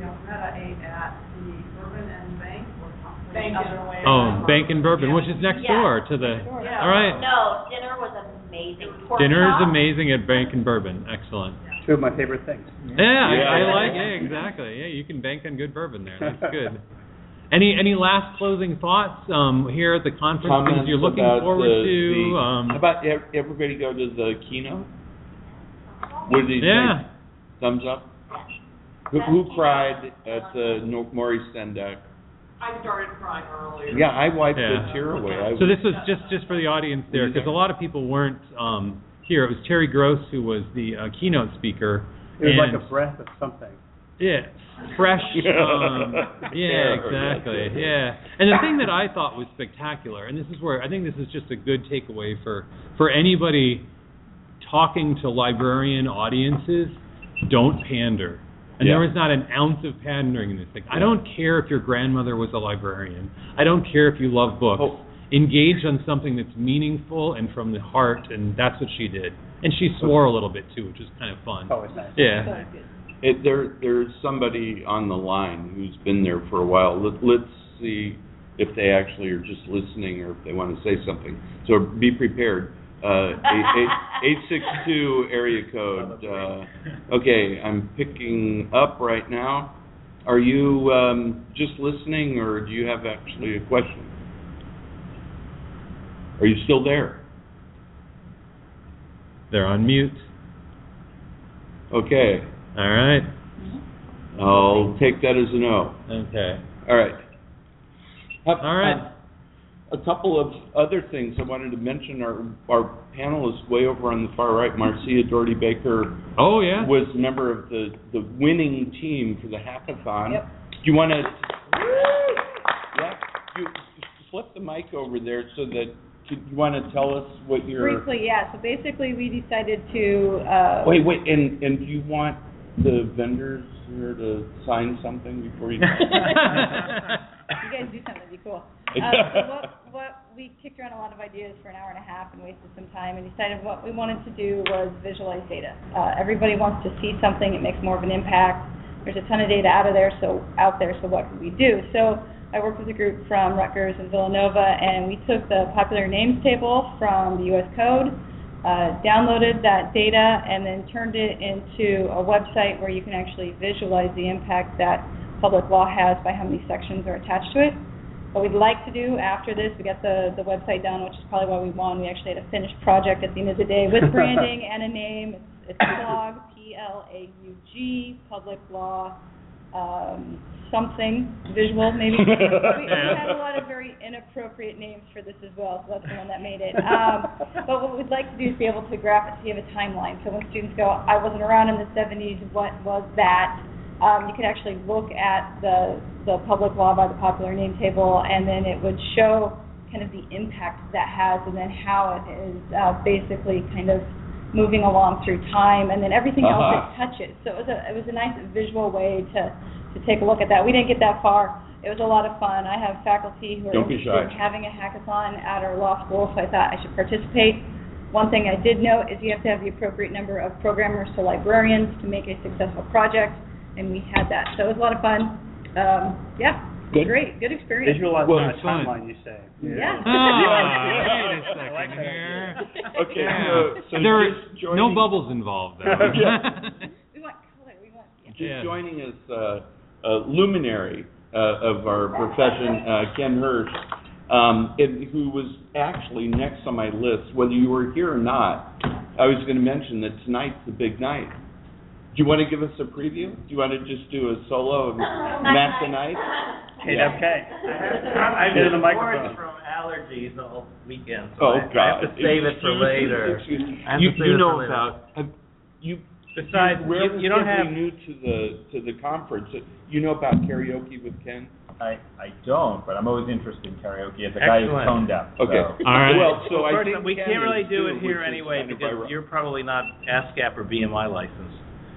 uh, Meta ate at the Bourbon and Bank. or something. Bank Other way Oh, around. Bank and Bourbon, which is next Yeah. door to the. Yeah. All right. No, dinner was amazing. Pork Dinner is chop. amazing at Bank and Bourbon. Excellent. Two of my favorite things. Yeah, I, Yeah. I like. Yeah, exactly. Yeah, you can bank on good bourbon there. That's good. Any any last closing thoughts um, here at the conference? Comments Things you're looking about forward the, to? the- um, How about ev- everybody go to the keynote? What did you yeah. think? Thumbs up? Who, who cried at the No- Maurice Sendak? I started crying earlier. Yeah, I wiped Yeah. a tear away. I So this was just just for the audience there, because a lot of people weren't um, here. It was Terry Gross who was the uh, keynote speaker. It was and like a breath of something. Yeah, fresh. Um, yeah, exactly. Yeah, and the thing that I thought was spectacular, and this is where I think this is just a good takeaway for for anybody talking to librarian audiences: don't pander. And Yeah. there was not an ounce of pandering in this thing. I don't care if your grandmother was a librarian. I don't care if you love books. Oh. Engage on something that's meaningful and from the heart, and that's what she did. And she swore a little bit too, which was kind of fun. Oh, it's nice. Yeah. It, there, there's somebody on the line who's been there for a while. Let, let's see if they actually are just listening or if they want to say something. So be prepared. Uh, eight, eight, eight six two area code. Uh, okay, I'm picking up right now. Are you um, just listening, or do you have actually a question? Are you still there? They're on mute. Okay. All right. I'll take that as a no. Okay. All right. Have, All right. um, a couple of other things I wanted to mention. Our our panelist way over on the far right, Marcia Doherty Baker, Oh yeah. was a member of the, the winning team for the hackathon. Yep. Do you want to? Yeah. You flip the mic over there so that do you want to tell us what your Briefly, yeah. So basically, we decided to. Uh, wait wait and and do you want the vendors here to sign something before you? you guys do something, that'd be cool. Uh, so what, what we kicked around a lot of ideas for an hour and a half and wasted some time, and decided what we wanted to do was visualize data. Uh, everybody wants to see something; it makes more of an impact. There's a ton of data out of there, so out there. So what could we do? So I worked with a group from Rutgers and Villanova, and we took the popular names table from the U S Code, uh, downloaded that data, and then turned it into a website where you can actually visualize the impact that public law has by how many sections are attached to it. What we'd like to do after this, we got the, the website done, which is probably why we won. We actually had a finished project at the end of the day with branding and a name. It's, it's Plaug, P L A U G, public law, um, something, visual maybe. we, we had a lot of very inappropriate names for this as well, so that's the one that made it. Um, but what we'd like to do is be able to graph it so you have a timeline. So when students go, I wasn't around in the seventies, what was that? Um, you could actually look at the, the public law by the popular name table, and then it would show kind of the impact that has, and then how it is uh, basically kind of moving along through time, and then everything Uh-huh. else it touches. So it was a it was a nice visual way to, to take a look at that. We didn't get that far. It was a lot of fun. I have faculty who are Don't be interested in shy. having a hackathon at our law school, so I thought I should participate. One thing I did note is you have to have the appropriate number of programmers to librarians to make a successful project, and we had that. So it was a lot of fun. Um, yeah, Good. great, good experience. Visualize Well, on a it's fun. timeline, you say. Yeah. Ah, wait a second like that here. Okay, Yeah. so, so there were just joining, no bubbles involved though. We want color. We want. Yeah. Just Yeah. joining us, uh, a luminary uh, of our profession, uh, Ken Hirsch, um, and who was actually next on my list. Whether you were here or not, I was going to mention that tonight's the big night. Do you want to give us a preview? Do you want to just do a solo of Matt tonight? K W K. I've Into been the microphone. bored from allergies all weekend, Oh so I, I God! have to save it for Excuse- later. excuse me. I have You, to save you it know for later. about have, you. Besides, you're you, you don't have. relatively new to the to the conference. You know about karaoke with Ken? I, I don't, but I'm always interested in karaoke as a guy who's Excellent. tone deaf. Okay. So. All right. Well, so I Of course, think we Ken can't really is do too, it here which is anyway kind of because ironic. you're probably not ASCAP or B M I licensed.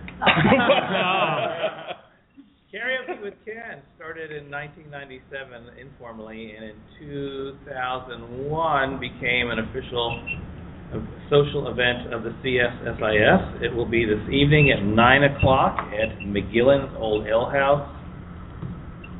Karaoke with Ken started in nineteen ninety-seven informally, and in two thousand one became an official uh, social event of the C S S I S. It will be this evening at nine o'clock at McGillen's Old Ale House.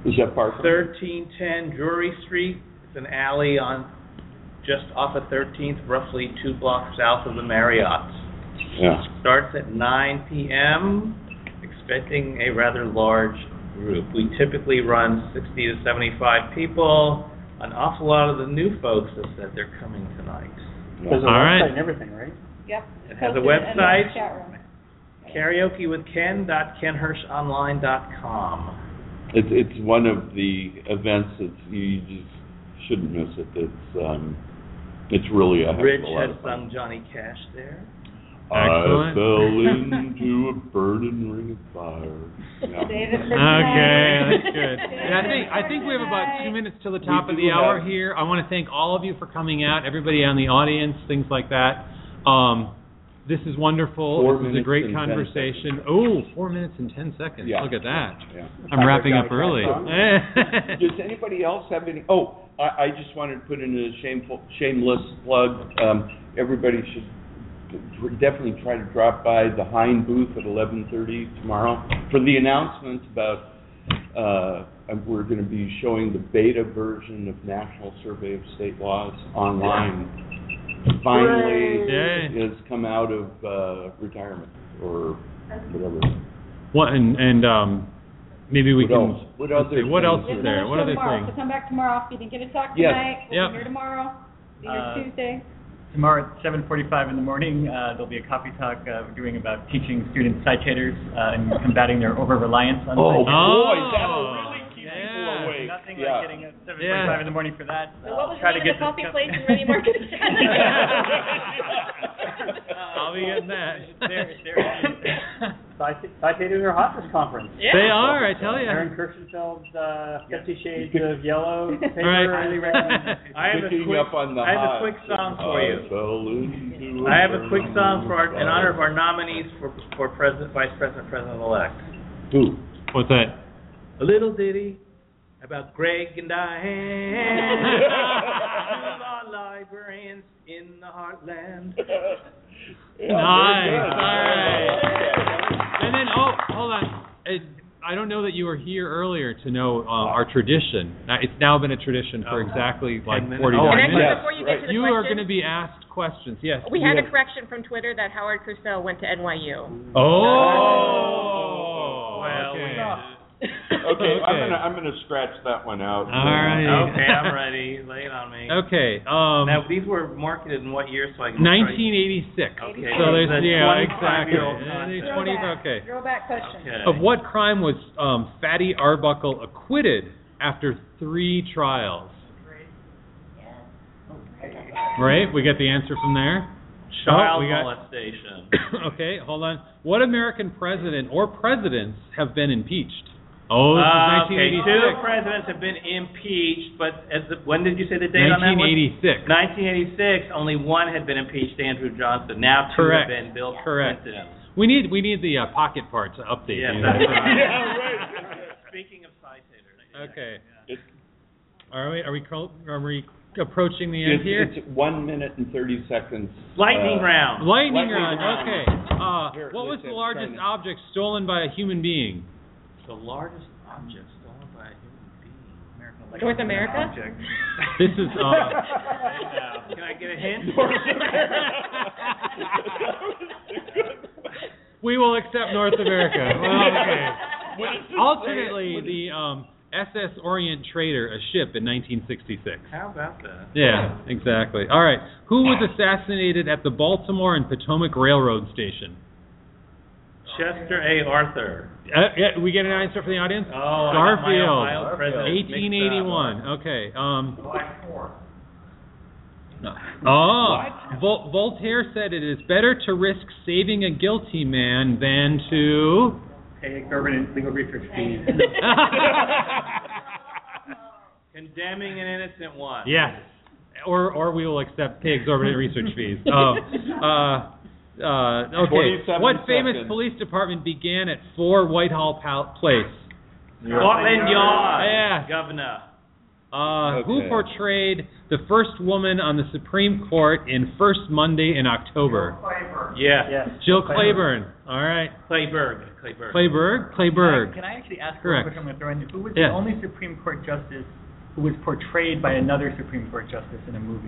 Is that Park? thirteen ten Drury Street. It's an alley on just off of thirteenth, roughly two blocks south of the Marriott. Yeah. Starts at nine p.m., expecting a rather large group. We typically run sixty to seventy-five people. An awful lot of the new folks have said they're coming tonight. There's a All website right. and everything, right? Yep. It has a Posted in the website. chat room. karaoke with ken dot ken hirsch online dot com. It's it's one of the events that you just shouldn't miss it. It's um, it's really a heck of Rich a lot has of fun. sung Johnny Cash there. Excellent. I fell into a burning ring of fire. Yeah. Save it for Okay, tonight. that's good. And I think I think we have about two minutes till the top We of do the hour have- here. I want to thank all of you for coming out, everybody on the audience, things like that. Um, this is wonderful. Four this is a minutes great and ten conversation. Oh, four minutes and ten seconds. Yeah. Look at that. Yeah. I'm wrapping up Got a early. song? Does anybody else have any? Oh, I, I just wanted to put in a shameful, shameless plug. Um, everybody should definitely try to drop by the Hine booth at eleven thirty tomorrow for the announcements about. Uh, we're going to be showing the beta version of National Survey of State Laws online. Finally, Yay. has come out of uh, retirement or whatever. What and and um, maybe we What can. else? What let's other see, what things? else There's is there? another What show other tomorrow, things? So come back tomorrow. If you didn't get to talk Yes. tonight, we'll Yep. be here tomorrow. Be here Uh, Tuesday. Tomorrow at seven forty-five in the morning, uh, there'll be a coffee talk uh, we're doing about teaching students citators uh, and combating their over-reliance on Oh, citators. boy, Oh, that'll really keep yeah. people awake. Nothing Yeah. like getting at seven forty-five Yeah. in the morning for that. So what was Try the to name get of the coffee this- place in Ready Market? I'll be getting that. There, there, Cit- Citators are hot this conference. Yeah. They are, I tell you. Aaron Kirshenfeld's uh, Fifty Shades of Yellow paper. Right. Highly recommend. I have a Picking quick, up on the I have a hot. quick song for I you. fell into I have a quick burning song for our, in honor of our fire. nominees for for president, vice president, president-elect. Who? What's that? A little ditty about Greg and Diane, two law librarians in the heartland. Yeah, Nice. very good. All right. And then, oh, hold on. It, I don't know that you were here earlier to know uh, our tradition. Now, it's now been a tradition for Oh. exactly like minutes. forty-nine Oh, And actually, minutes. Yes, before you right. get to the You question, are going to be asked questions. Yes. we had a Yes. correction from Twitter that Howard Cosell went to N Y U. Oh. Well, okay. Okay, I'm Okay. gonna I'm gonna scratch that one out. All right. Okay, I'm ready. Lay it on me. Okay. Um, Now, these were marketed in what year, so I can try- nineteen eighty-six. Okay. So there's The yeah, exactly. twenty-five-year-old Uh, concept. twenty, Throwback. okay. Throwback question. Okay. Of what crime was um, Fatty Arbuckle acquitted after three trials? Right? We get the answer from there? Child Oh, we got- molestation. Okay, hold on. What American president or presidents have been impeached? Oh, this is Uh, nineteen okay, eighty-six. two presidents have been impeached, but as the, when did you say the date on that one? nineteen eighty-six. nineteen eighty-six. Only one had been impeached, Andrew Johnson. Now two Correct. have been Bill Correct. Clinton. We need we need the uh, pocket part to update. Yes, you. that's right. Yeah, right. Speaking of citators. Okay. It's, Are we are we cro- are we approaching the end it's, here? it's one minute and thirty seconds. Lightning uh, round. Lightning Lightning round. round. Okay. Uh, Here, what was let's the have largest China. object stolen by a human being? The largest object stolen by a human being. North America? This is. Uh, Can I get a hint? we will accept North America. Well, okay. Alternately, the um, S S Orient Trader, a ship in nineteen sixty-six. How about that? Yeah, exactly. All right. Who was assassinated at the Baltimore and Potomac Railroad Station? Chester A. Arthur. Uh, yeah, we get an answer from the audience? Oh, I got my Garfield. Ohio president eighteen mixed up. eighty-one. Okay. Um, July fourth. oh, Vol- Voltaire said it is better to risk saving a guilty man than to. Pay exorbitant legal research fees. Condemning an innocent one. Yes. Or or we will accept pay exorbitant research fees. Oh. Uh, uh, okay. forty-seven What famous seconds. police department began at four Whitehall Pal- Place? Scotland Yard. Yeah. Governor. Uh, Who Okay. portrayed the first woman on the Supreme Court in First Monday in October? Favor. Yeah. Yes. Jill Clayburgh. All right. Clayburgh. Clayburgh. Clayburgh. Clayburgh. Can I actually ask Correct. one question I'm going to throw in? Who was Yeah. the only Supreme Court justice who was portrayed by another Supreme Court justice in a movie?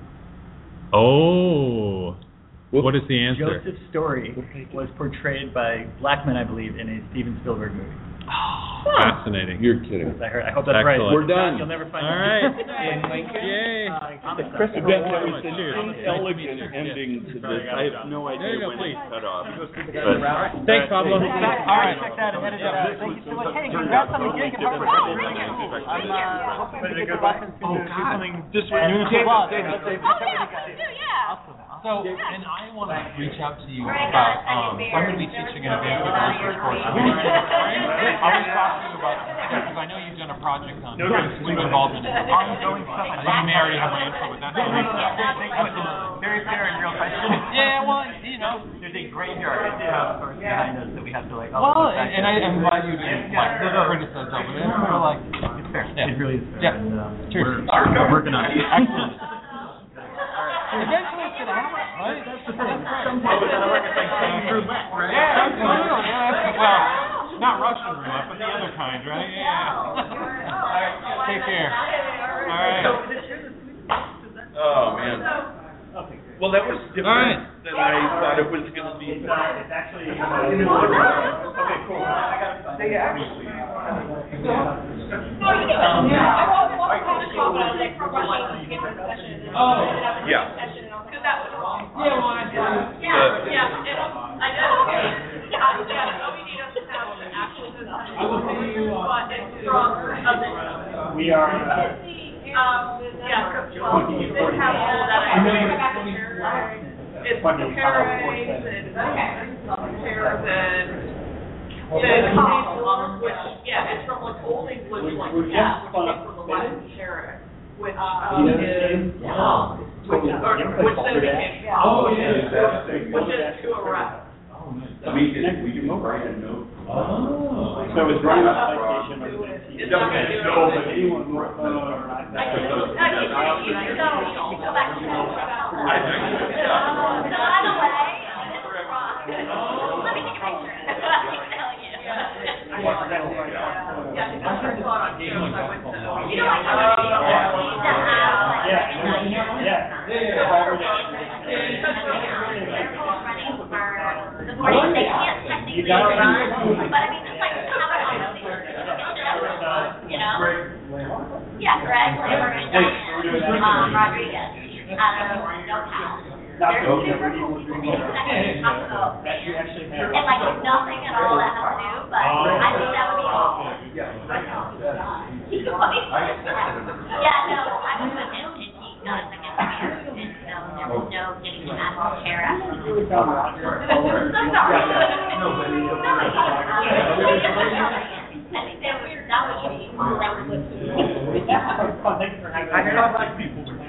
Oh. What is the answer? Joseph Story was portrayed by black men, I believe, in a Steven Spielberg movie. Fascinating. You're kidding. I heard. I hope that's Excellent. right. We're done. You'll never find All out. right. Lincoln? Yay. Uh, Christopher Thank you That so was much. an Cheers. inelegant Yes. ending to Sorry, this. I I gotta have no stop. idea There you go, when please. it's cut off. Right. Thanks, Pablo. All right, check that and edit it out. Thank you so much. Hey, congrats on the gig at Harvard. That's really cool. I'm uh, hoping to get the license to do something. This uh, David, law. David, Let's say- Yeah. So, and I want to reach out to you about, um, I'm going to be teaching an advanced research course. I was talking about, because I know you've done a project on swing involvement in ongoing stuff. I think you may already have my info, but that's really stuff. Very fair and real question. Yeah, well, you know. There's a graveyard of course behind us that we have to like. Well, and, and I, I'm glad you didn't like criticize of it. It's more like, It's fair. yeah. It really is fair. Yeah. And, um, Cheers. We're, we're working on it. Excellent. Eventually it's going to happen, right? That's the thing. Somehow it's gonna work. It's like saying roulette, right? Yeah, absolutely. Yeah, that's, well, not Russian roulette, but the other kind, right? Yeah. All right. Take care. All right. Oh, man. Well, that was different All right. than I thought it was going to be. It's, uh, it's actually. Okay, cool. They actually. Oh, yeah. Yeah, well, I Yeah, yeah, and I know, yeah, yeah, O B D doesn't have the actual design, but it's from others. We are. Uh, Um, yeah, well, they have all that I know. It's compares and compares and the case which, yeah, it's from like old English, like, yeah, which came from the Latin sheriff, which, um, is, um, which, or, which then became, Oh, which is, yeah. which is to arrest. We can, we can write a note. Oh. So it's running a citation. It's not gonna do No, but it. anyone more, uh, not I can, no, you can, you can go, you can go back to the. I think, yeah. By the way, this is wrong. Let me take a picture. I'm telling you. Yeah, it's my first thought on shows I went to. You know, like, Yeah, yeah, yeah. You got it. But I mean, just like, you know? Yeah, Greg, um, Rodriguez, um, no cow. They're super cool people. And talk about fans. And like, nothing at all that has to do, but I think that would be awesome. Yeah, no, I was with him, and he got us like a beer, and so there was no getting him out of the chair after. I'm sorry. I think that was, that was easy. That was good. I thought like people were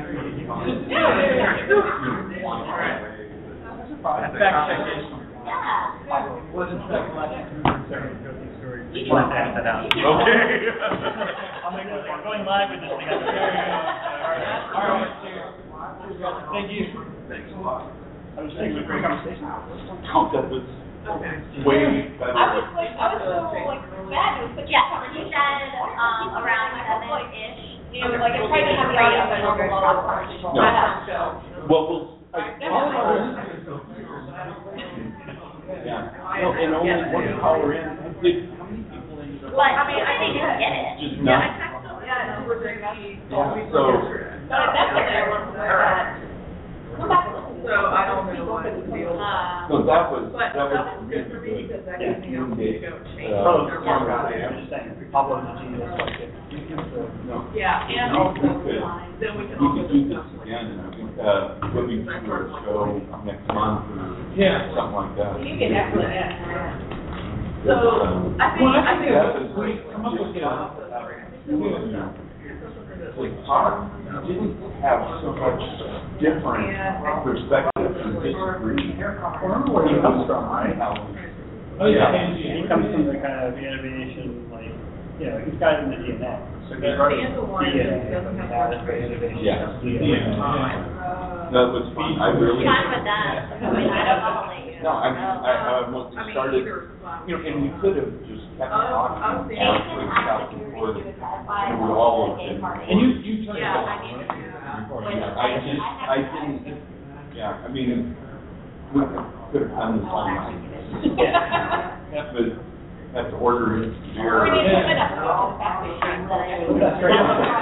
wasn't that last story? Just wanted to add that out. Okay. I'm like, we're going live with this thing. All right. Thank you. Thanks a lot. I was thinking of a great conversation. That was way better. I was like, I was so like mad. It was such Yeah, he said, um, around seven-ish. You know, like, it's probably gonna be right up at normal level. No. Well, we'll. I, all of our yeah. No, and only one caller in. Did, how many people in? But, I mean, I think you can get it. Just Yeah, not. I texted him, yeah, two or three Yeah, times. so. But I definitely want to hear that. So I don't know what it feels. So that was, But that was that was good for me because that gives me really opportunity to go change. good. Oh, Uh, smart guy. I'm just saying, Pablo's a genius. Like it. No. Yeah, and We also, could, then we can we also. could do this again, and I think, uh, when we do a show next month or Yeah. something like that. You get excellent, yeah. So, So, I think, I think. that was like, come up with It's hard, you didn't have so much different perspectives and disagree. Remember where he comes from, right? Oh, yeah. He comes from the kind of innovation, like, you know, he's got it in the D N A. So he's already He's the one D N A, who doesn't have has much the innovation. Yeah. D N A. That was fun. I really. Fine with that. I mean, I don't bother you. No, I mean, I, I once started, you know, and we could have just kept talking after we got to work. We were all of them. And you, you turned it Yeah, off. I mean, Yeah, I just, I didn't, yeah, I mean, we could have done this online. But have to order it. We need to put up all the back That's great.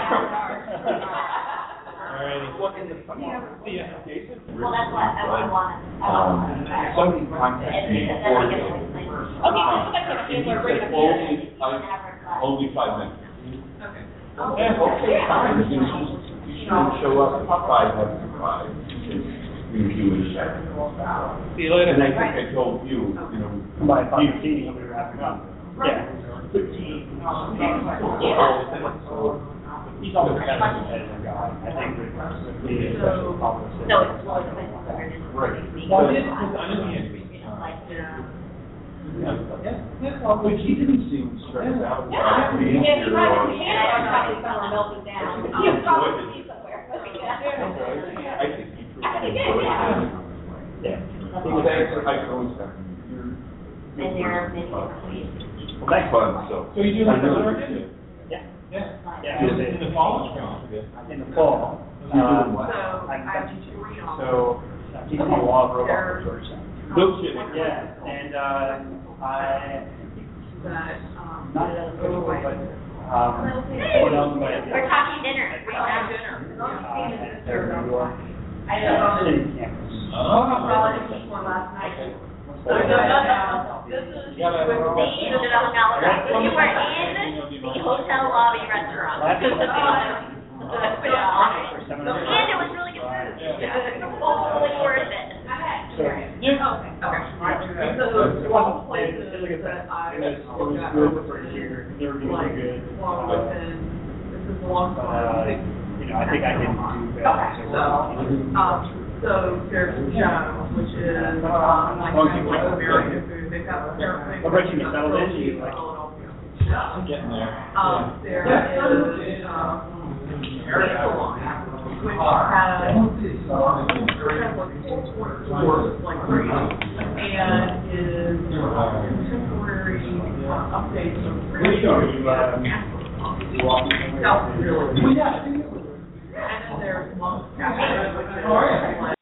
Alrighty. The application. well, that's what I would want. I Um, want to. somebody contacted me before. Okay, so that's what And he said, only, uh, only five minutes. Okay. Yeah, okay, fine. You just, you shouldn't show up at five after five. Review and check. See you later. And I think I told you, you know. By five fifteen, we were wrapping up. Yeah. He's always kind of a competitive guy. I think with, with the special conference. So it's more than Right. Well, it is, I know he had me. But he didn't seem stressed out about being Yeah, he here probably or. can, or probably somewhere melting down. He He's probably enjoyed it. somewhere. I think he truly I think he enjoyed did, it. Yeah. Well, thanks, I can always have you. And there are many employees. Well, thanks, fun, so. So you do I like really that appreciate it. Yeah. Yeah. Yeah. In the fall? In the fall. You doing um, what? I'm, I'm teaching. So I'm teaching a law of robots at Georgetown. No kidding. Yeah, and uh, I, not anyway, but um, someone else might have. We're talking dinner. We're Uh, talking dinner. at their New York I know. City campus. So no, no, no. This is. You were in the hotel lobby restaurant. And it was really good food. Totally worth it. So, yeah. Okay. So it wasn't played, it was, it was, it was good for a year, they were really good. Uh, but, uh, you know, I think I can do better. So, um, so there's Joe, which is, um, like, kind of like American food, they've got their thing. What about you, get settled in, you like? Getting there. Um, there is, um, Area which has, like, three, and is contemporary uh, updates of. Where are you, uh, South, really. And then there's Monk Cafe, which is.